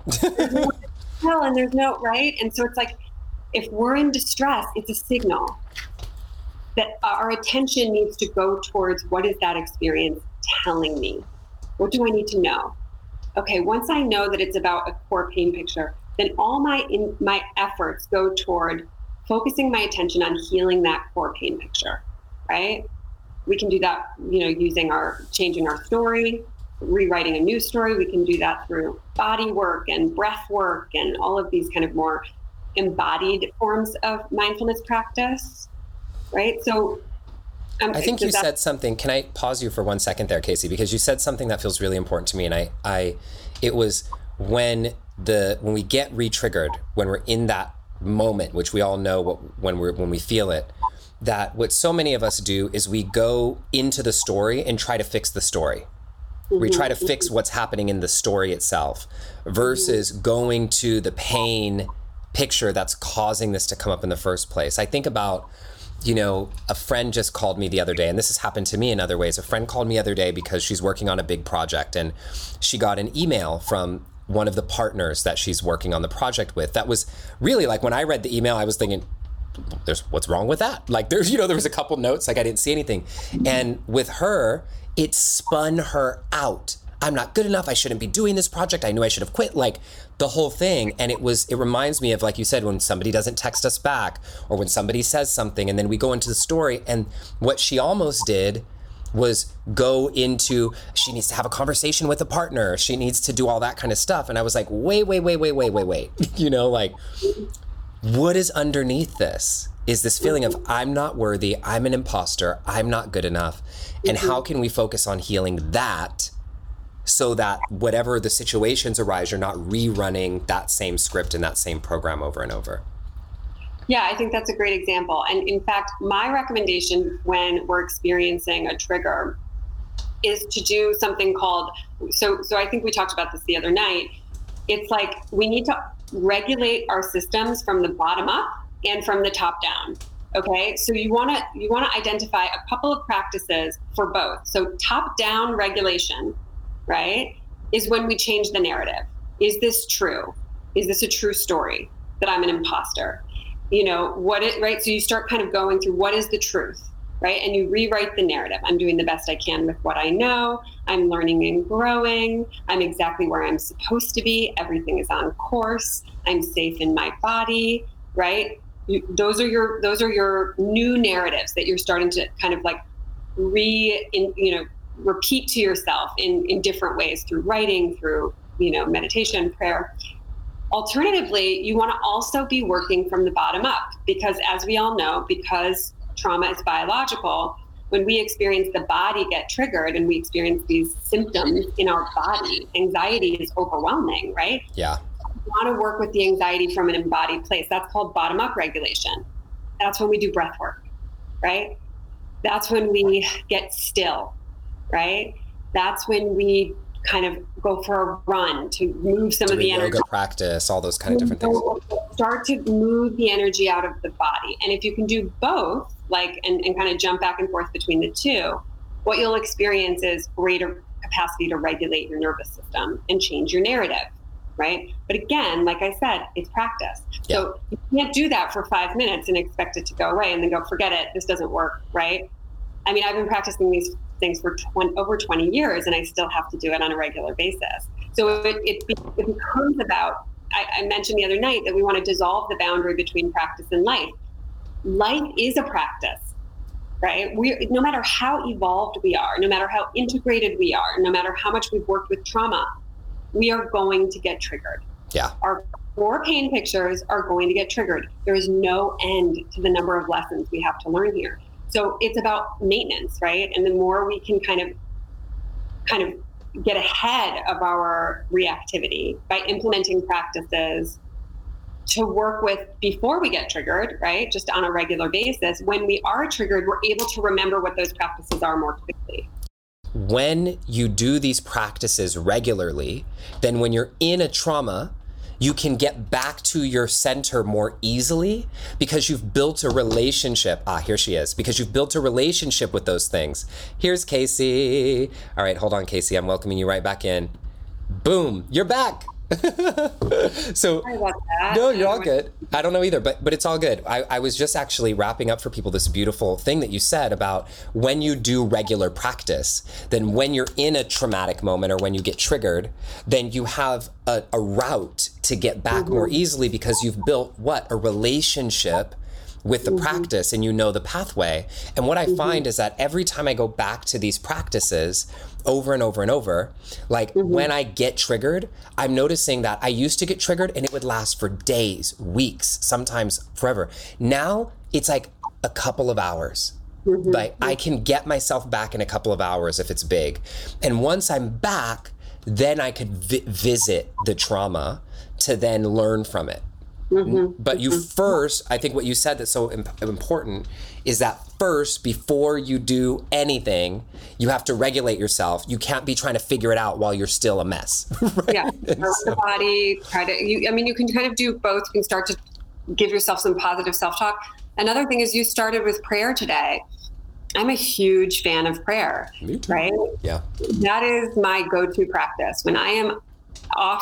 And there's no, right. And so it's like, if we're in distress, it's a signal that our attention needs to go towards what is that experience telling me? What do I need to know? Okay, once I know that it's about a core pain picture, then all my efforts go toward focusing my attention on healing that core pain picture, right? We can do that, using changing our story, rewriting a new story. We can do that through body work and breath work and all of these kind of more embodied forms of mindfulness practice, right? So I think you said something. Can I pause you for 1 second there, Casey? Because you said something that feels really important to me. And it was when we get re-triggered, when we're in that moment, which we all know when we feel it, that what so many of us do is we go into the story and try to fix the story. We try to fix what's happening in the story itself versus going to the pain picture that's causing this to come up in the first place. I think about, a friend just called me the other day, and this has happened to me in other ways. A friend called me the other day because she's working on a big project, and she got an email from one of the partners that she's working on the project with. That was really, like, when I read the email, I was thinking, what's wrong with that? Like, there was a couple notes, like I didn't see anything. And with her, it spun her out. I'm not good enough. I shouldn't be doing this project. I knew I should have quit, like the whole thing. And it reminds me of, like you said, when somebody doesn't text us back or when somebody says something and then we go into the story. And what she almost did was go into, she needs to have a conversation with a partner. She needs to do all that kind of stuff. And I was like, wait. Like, what is underneath this? Is this feeling of I'm not worthy, I'm an imposter, I'm not good enough. And how can we focus on healing that so that whatever the situations arise, you're not rerunning that same script and that same program over and over? Yeah, I think that's a great example. And in fact, my recommendation when we're experiencing a trigger is to do something called, so I think we talked about this the other night. It's like we need to regulate our systems from the bottom up and from the top down. Okay, so you want to identify a couple of practices for both. So top down regulation, right, is when we change the narrative. Is this true? Is this a true story that I'm an imposter? Right? So you start kind of going through what is the truth, right? And you rewrite the narrative. I'm doing the best I can with what I know. I'm learning and growing. I'm exactly where I'm supposed to be. Everything is on course. I'm safe in my body, right? Those are your new narratives that you're starting to kind of like repeat to yourself in different ways through writing, through, meditation, prayer. Alternatively, you want to also be working from the bottom up because, as we all know, because trauma is biological, when we experience the body get triggered and we experience these symptoms in our body, anxiety is overwhelming, right? Yeah. You want to work with the anxiety from an embodied place. That's called bottom up regulation. That's when we do breath work, right? That's when we get still, right? That's when we kind of go for a run to move some of the energy. Yoga practice, all those kind of different things. Start to move the energy out of the body. And if you can do both, and kind of jump back and forth between the two, what you'll experience is greater capacity to regulate your nervous system and change your narrative, right? But again, like I said, it's practice. Yeah. So you can't do that for 5 minutes and expect it to go away and then go, forget it, this doesn't work, right? I mean, I've been practicing these things for over 20 years and I still have to do it on a regular basis. So it becomes about, I mentioned the other night that we want to dissolve the boundary between practice and life. Life is a practice, right? No matter how evolved we are, no matter how integrated we are, no matter how much we've worked with trauma, we are going to get triggered. Yeah. Our 4 pain pictures are going to get triggered. There is no end to the number of lessons we have to learn here. So it's about maintenance, right? And the more we can kind of get ahead of our reactivity by implementing practices to work with before we get triggered, right? Just on a regular basis. When we are triggered, we're able to remember what those practices are more quickly. When you do these practices regularly, then when you're in a trauma, you can get back to your center more easily because you've built a relationship. Here she is. Because you've built a relationship with those things. Here's Casey. All right, hold on, Casey. I'm welcoming you right back in. Boom, you're back. So Sorry about that. no, you're all good. I don't know either, but it's all good. I was just actually wrapping up for people this beautiful thing that you said about when you do regular practice, then when you're in a traumatic moment or when you get triggered, then you have a route to get back more easily because you've built a relationship with the practice and you know the pathway. And what I find is that every time I go back to these practices over and over and over, like when I get triggered, I'm noticing that I used to get triggered and it would last for days, weeks, sometimes forever. Now it's like a couple of hours. Like I can get myself back in a couple of hours if it's big. And once I'm back, then I could visit the trauma to then learn from it. But you first, I think what you said that's so important is that first, before you do anything, you have to regulate yourself. You can't be trying to figure it out while you're still a mess. Right? Yeah, the body, you can kind of do both. You can start to give yourself some positive self-talk. Another thing is you started with prayer today. I'm a huge fan of prayer. Me too. Right? Yeah. That is my go-to practice. When I am off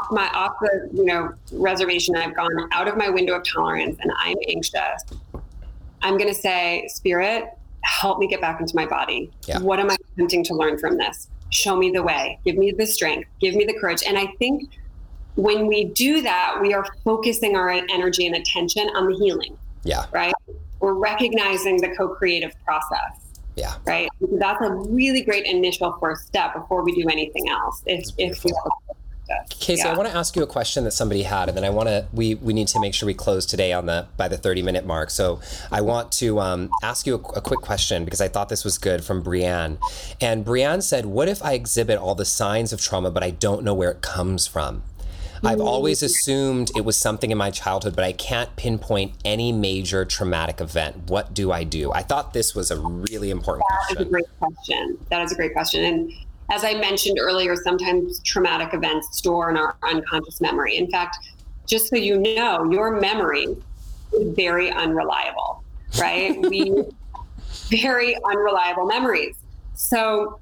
the reservation, I've gone out of my window of tolerance and I'm anxious, I'm going to say, Spirit, help me get back into my body. Yeah. What am I attempting to learn from this? Show me the way. Give me the strength. Give me the courage. And I think when we do that, we are focusing our energy and attention on the healing. Yeah. Right? We're recognizing the co-creative process. Yeah. Right? That's a really great initial first step before we do anything else. If we Casey, I want to ask you a question that somebody had, and then we need to make sure we close today by the 30-minute mark. So I want to ask you a quick question because I thought this was good from Brianne. And Brianne said, what if I exhibit all the signs of trauma, but I don't know where it comes from? I've always assumed it was something in my childhood, but I can't pinpoint any major traumatic event. What do I do? I thought this was a really important question. That is a great question. That is a great question. And as I mentioned earlier, sometimes traumatic events store in our unconscious memory. In fact, just so you know, your memory is very unreliable, right? Very unreliable memories. So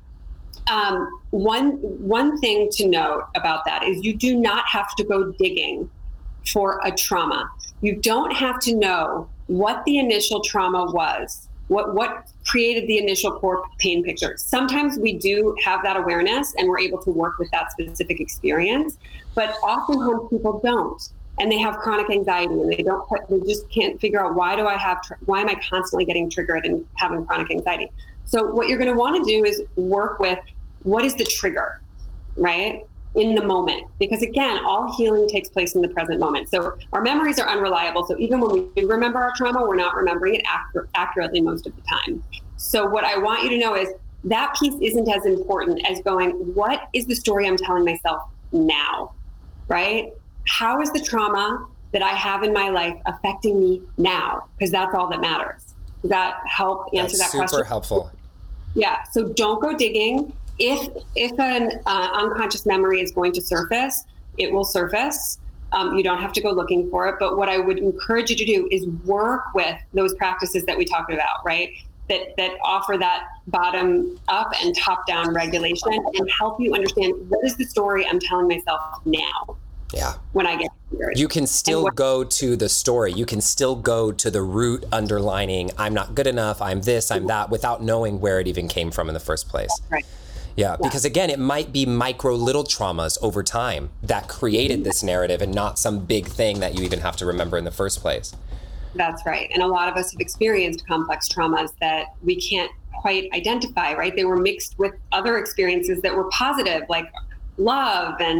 one thing to note about that is you do not have to go digging for a trauma. You don't have to know what the initial trauma was, what created the initial core pain picture. Sometimes we do have that awareness and we're able to work with that specific experience, but oftentimes people don't. And they have chronic anxiety and they just can't figure out why am I constantly getting triggered and having chronic anxiety? So what you're going to want to do is work with what is the trigger, right? In the moment, because again, all healing takes place in the present moment. So our memories are unreliable. So even when we do remember our trauma, we're not remembering it accurately most of the time. So what I want you to know is that piece isn't as important as going, what is the story I'm telling myself now, right? How is the trauma that I have in my life affecting me now? Because that's all that matters. Does that help answer that question? Super helpful. Yeah. So don't go digging. If an unconscious memory is going to surface, it will surface. You don't have to go looking for it. But what I would encourage you to do is work with those practices that we talked about, right? That offer that bottom up and top down regulation and help you understand what is the story I'm telling myself now. Yeah. When I get triggered. You can still go to the story. You can still go to the root underlining, I'm not good enough, I'm this, I'm that, without knowing where it even came from in the first place. Right. Yeah, because again, it might be micro little traumas over time that created this narrative and not some big thing that you even have to remember in the first place. That's right. And a lot of us have experienced complex traumas that we can't quite identify, right? They were mixed with other experiences that were positive, like love and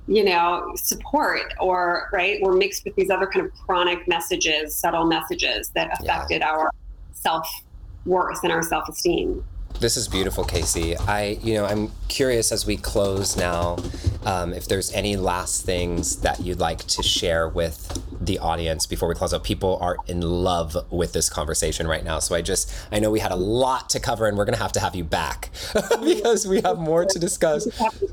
support, or right, were mixed with these other kind of chronic messages, subtle messages that affected our self-worth and our self-esteem. This is beautiful, Casey. I'm curious as we close now, if there's any last things that you'd like to share with the audience before we close up. People are in love with this conversation right now. So I know we had a lot to cover, and we're going to have you back because we have more to discuss.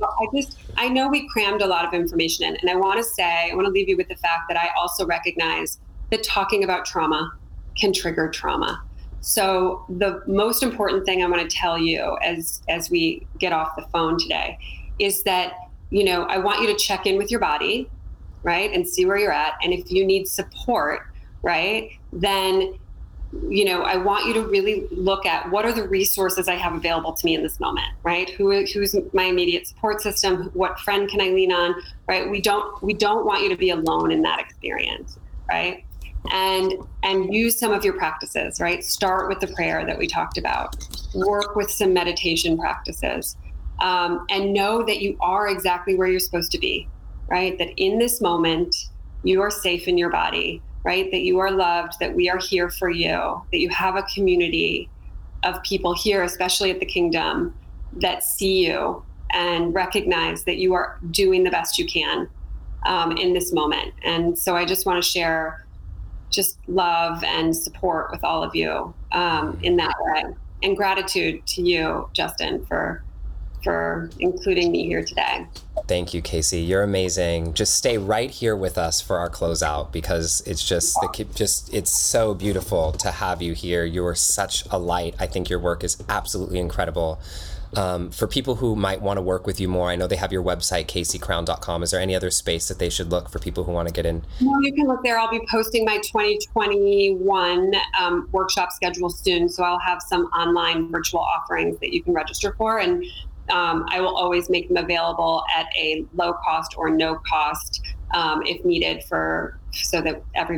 I know we crammed a lot of information in, and I want to leave you with the fact that I also recognize that talking about trauma can trigger trauma. So the most important thing I want to tell you as we get off the phone today is that, I want you to check in with your body, right? And see where you're at. And if you need support, right, then, I want you to really look at what are the resources I have available to me in this moment, right? Who's my immediate support system? What friend can I lean on, right? We don't want you to be alone in that experience, right? And use some of your practices, right? Start with the prayer that we talked about. Work with some meditation practices, and know that you are exactly where you're supposed to be, right? That in this moment, you are safe in your body, right? That you are loved, that we are here for you, that you have a community of people here, especially at the Kingdom, that see you and recognize that you are doing the best you can in this moment. And so I just want to share just love and support with all of you in that way. And gratitude to you, Justin, for including me here today. Thank you, Casey. You're amazing. Just stay right here with us for our closeout, because it's it's so beautiful to have you here. You are such a light. I think your work is absolutely incredible. For people who might want to work with you more, I know they have your website, CaseyCrown.com. Is there any other space that they should look for people who want to get in? No, you can look there. I'll be posting my 2021 workshop schedule soon. So I'll have some online virtual offerings that you can register for. And I will always make them available at a low cost or no cost if needed, so that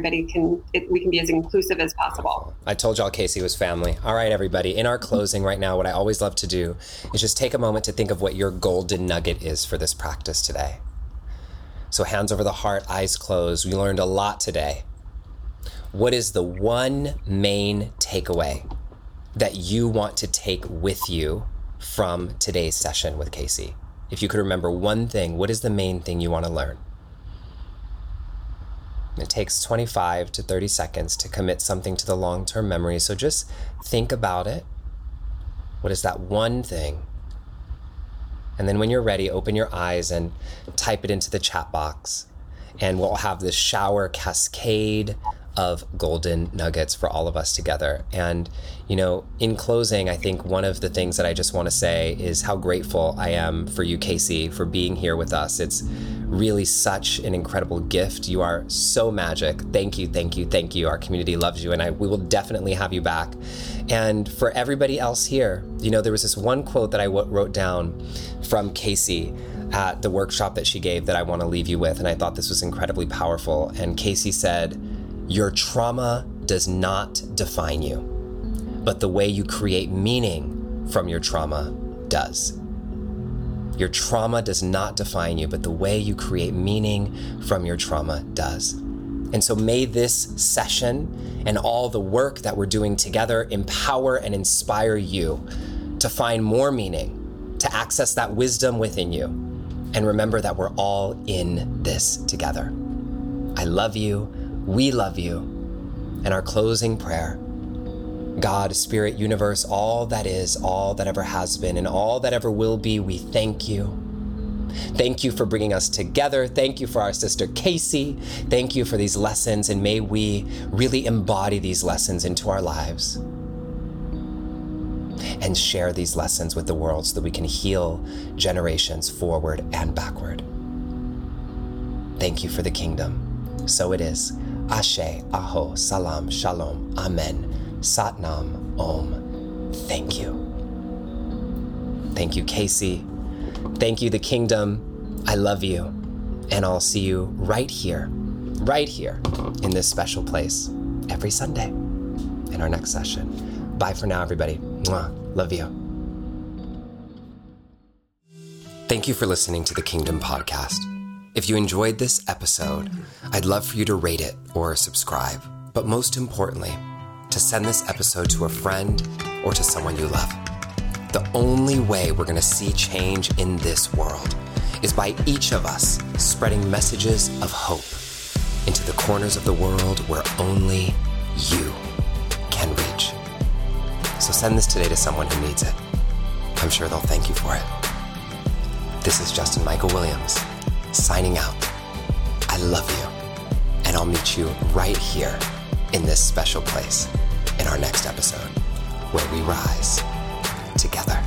we can be as inclusive as possible. I told y'all Casey was family. All right, everybody. In our closing right now, what I always love to do is just take a moment to think of what your golden nugget is for this practice today. So hands over the heart, eyes closed. We learned a lot today. What is the one main takeaway that you want to take with you from today's session with Casey? If you could remember one thing, what is the main thing you want to learn? It takes 25 to 30 seconds to commit something to the long-term memory. So just think about it. What is that one thing? And then when you're ready, open your eyes and type it into the chat box. And we'll have this shower cascade of golden nuggets for all of us together. And, in closing, I think one of the things that I just want to say is how grateful I am for you, Casey, for being here with us. It's really such an incredible gift. You are so magic. Thank you, thank you, thank you. Our community loves you, and we will definitely have you back. And for everybody else here, there was this one quote that I wrote down from Casey at the workshop that she gave that I want to leave you with, and I thought this was incredibly powerful. And Casey said, "Your trauma does not define you, but the way you create meaning from your trauma does." Your trauma does not define you, but the way you create meaning from your trauma does. And so may this session and all the work that we're doing together empower and inspire you to find more meaning, to access that wisdom within you, and remember that we're all in this together. I love you. We love you. And our closing prayer: God, Spirit, Universe, all that is, all that ever has been, and all that ever will be, we thank you. Thank you for bringing us together. Thank you for our sister Casey. Thank you for these lessons, and may we really embody these lessons into our lives and share these lessons with the world so that we can heal generations forward and backward. Thank you for the Kingdom. So it is. Ashe, Aho, Salam, Shalom, Amen. Satnam, Om. Thank you. Thank you, Casey. Thank you, the Kingdom. I love you. And I'll see you right here in this special place every Sunday in our next session. Bye for now, everybody. Mwah. Love you. Thank you for listening to the Kingdom Podcast. If you enjoyed this episode, I'd love for you to rate it or subscribe. But most importantly, to send this episode to a friend or to someone you love. The only way we're going to see change in this world is by each of us spreading messages of hope into the corners of the world where only you can reach. So send this today to someone who needs it. I'm sure they'll thank you for it. This is Justin Michael Williams, signing out. I love you, and I'll meet you right here in this special place in our next episode, where we rise together.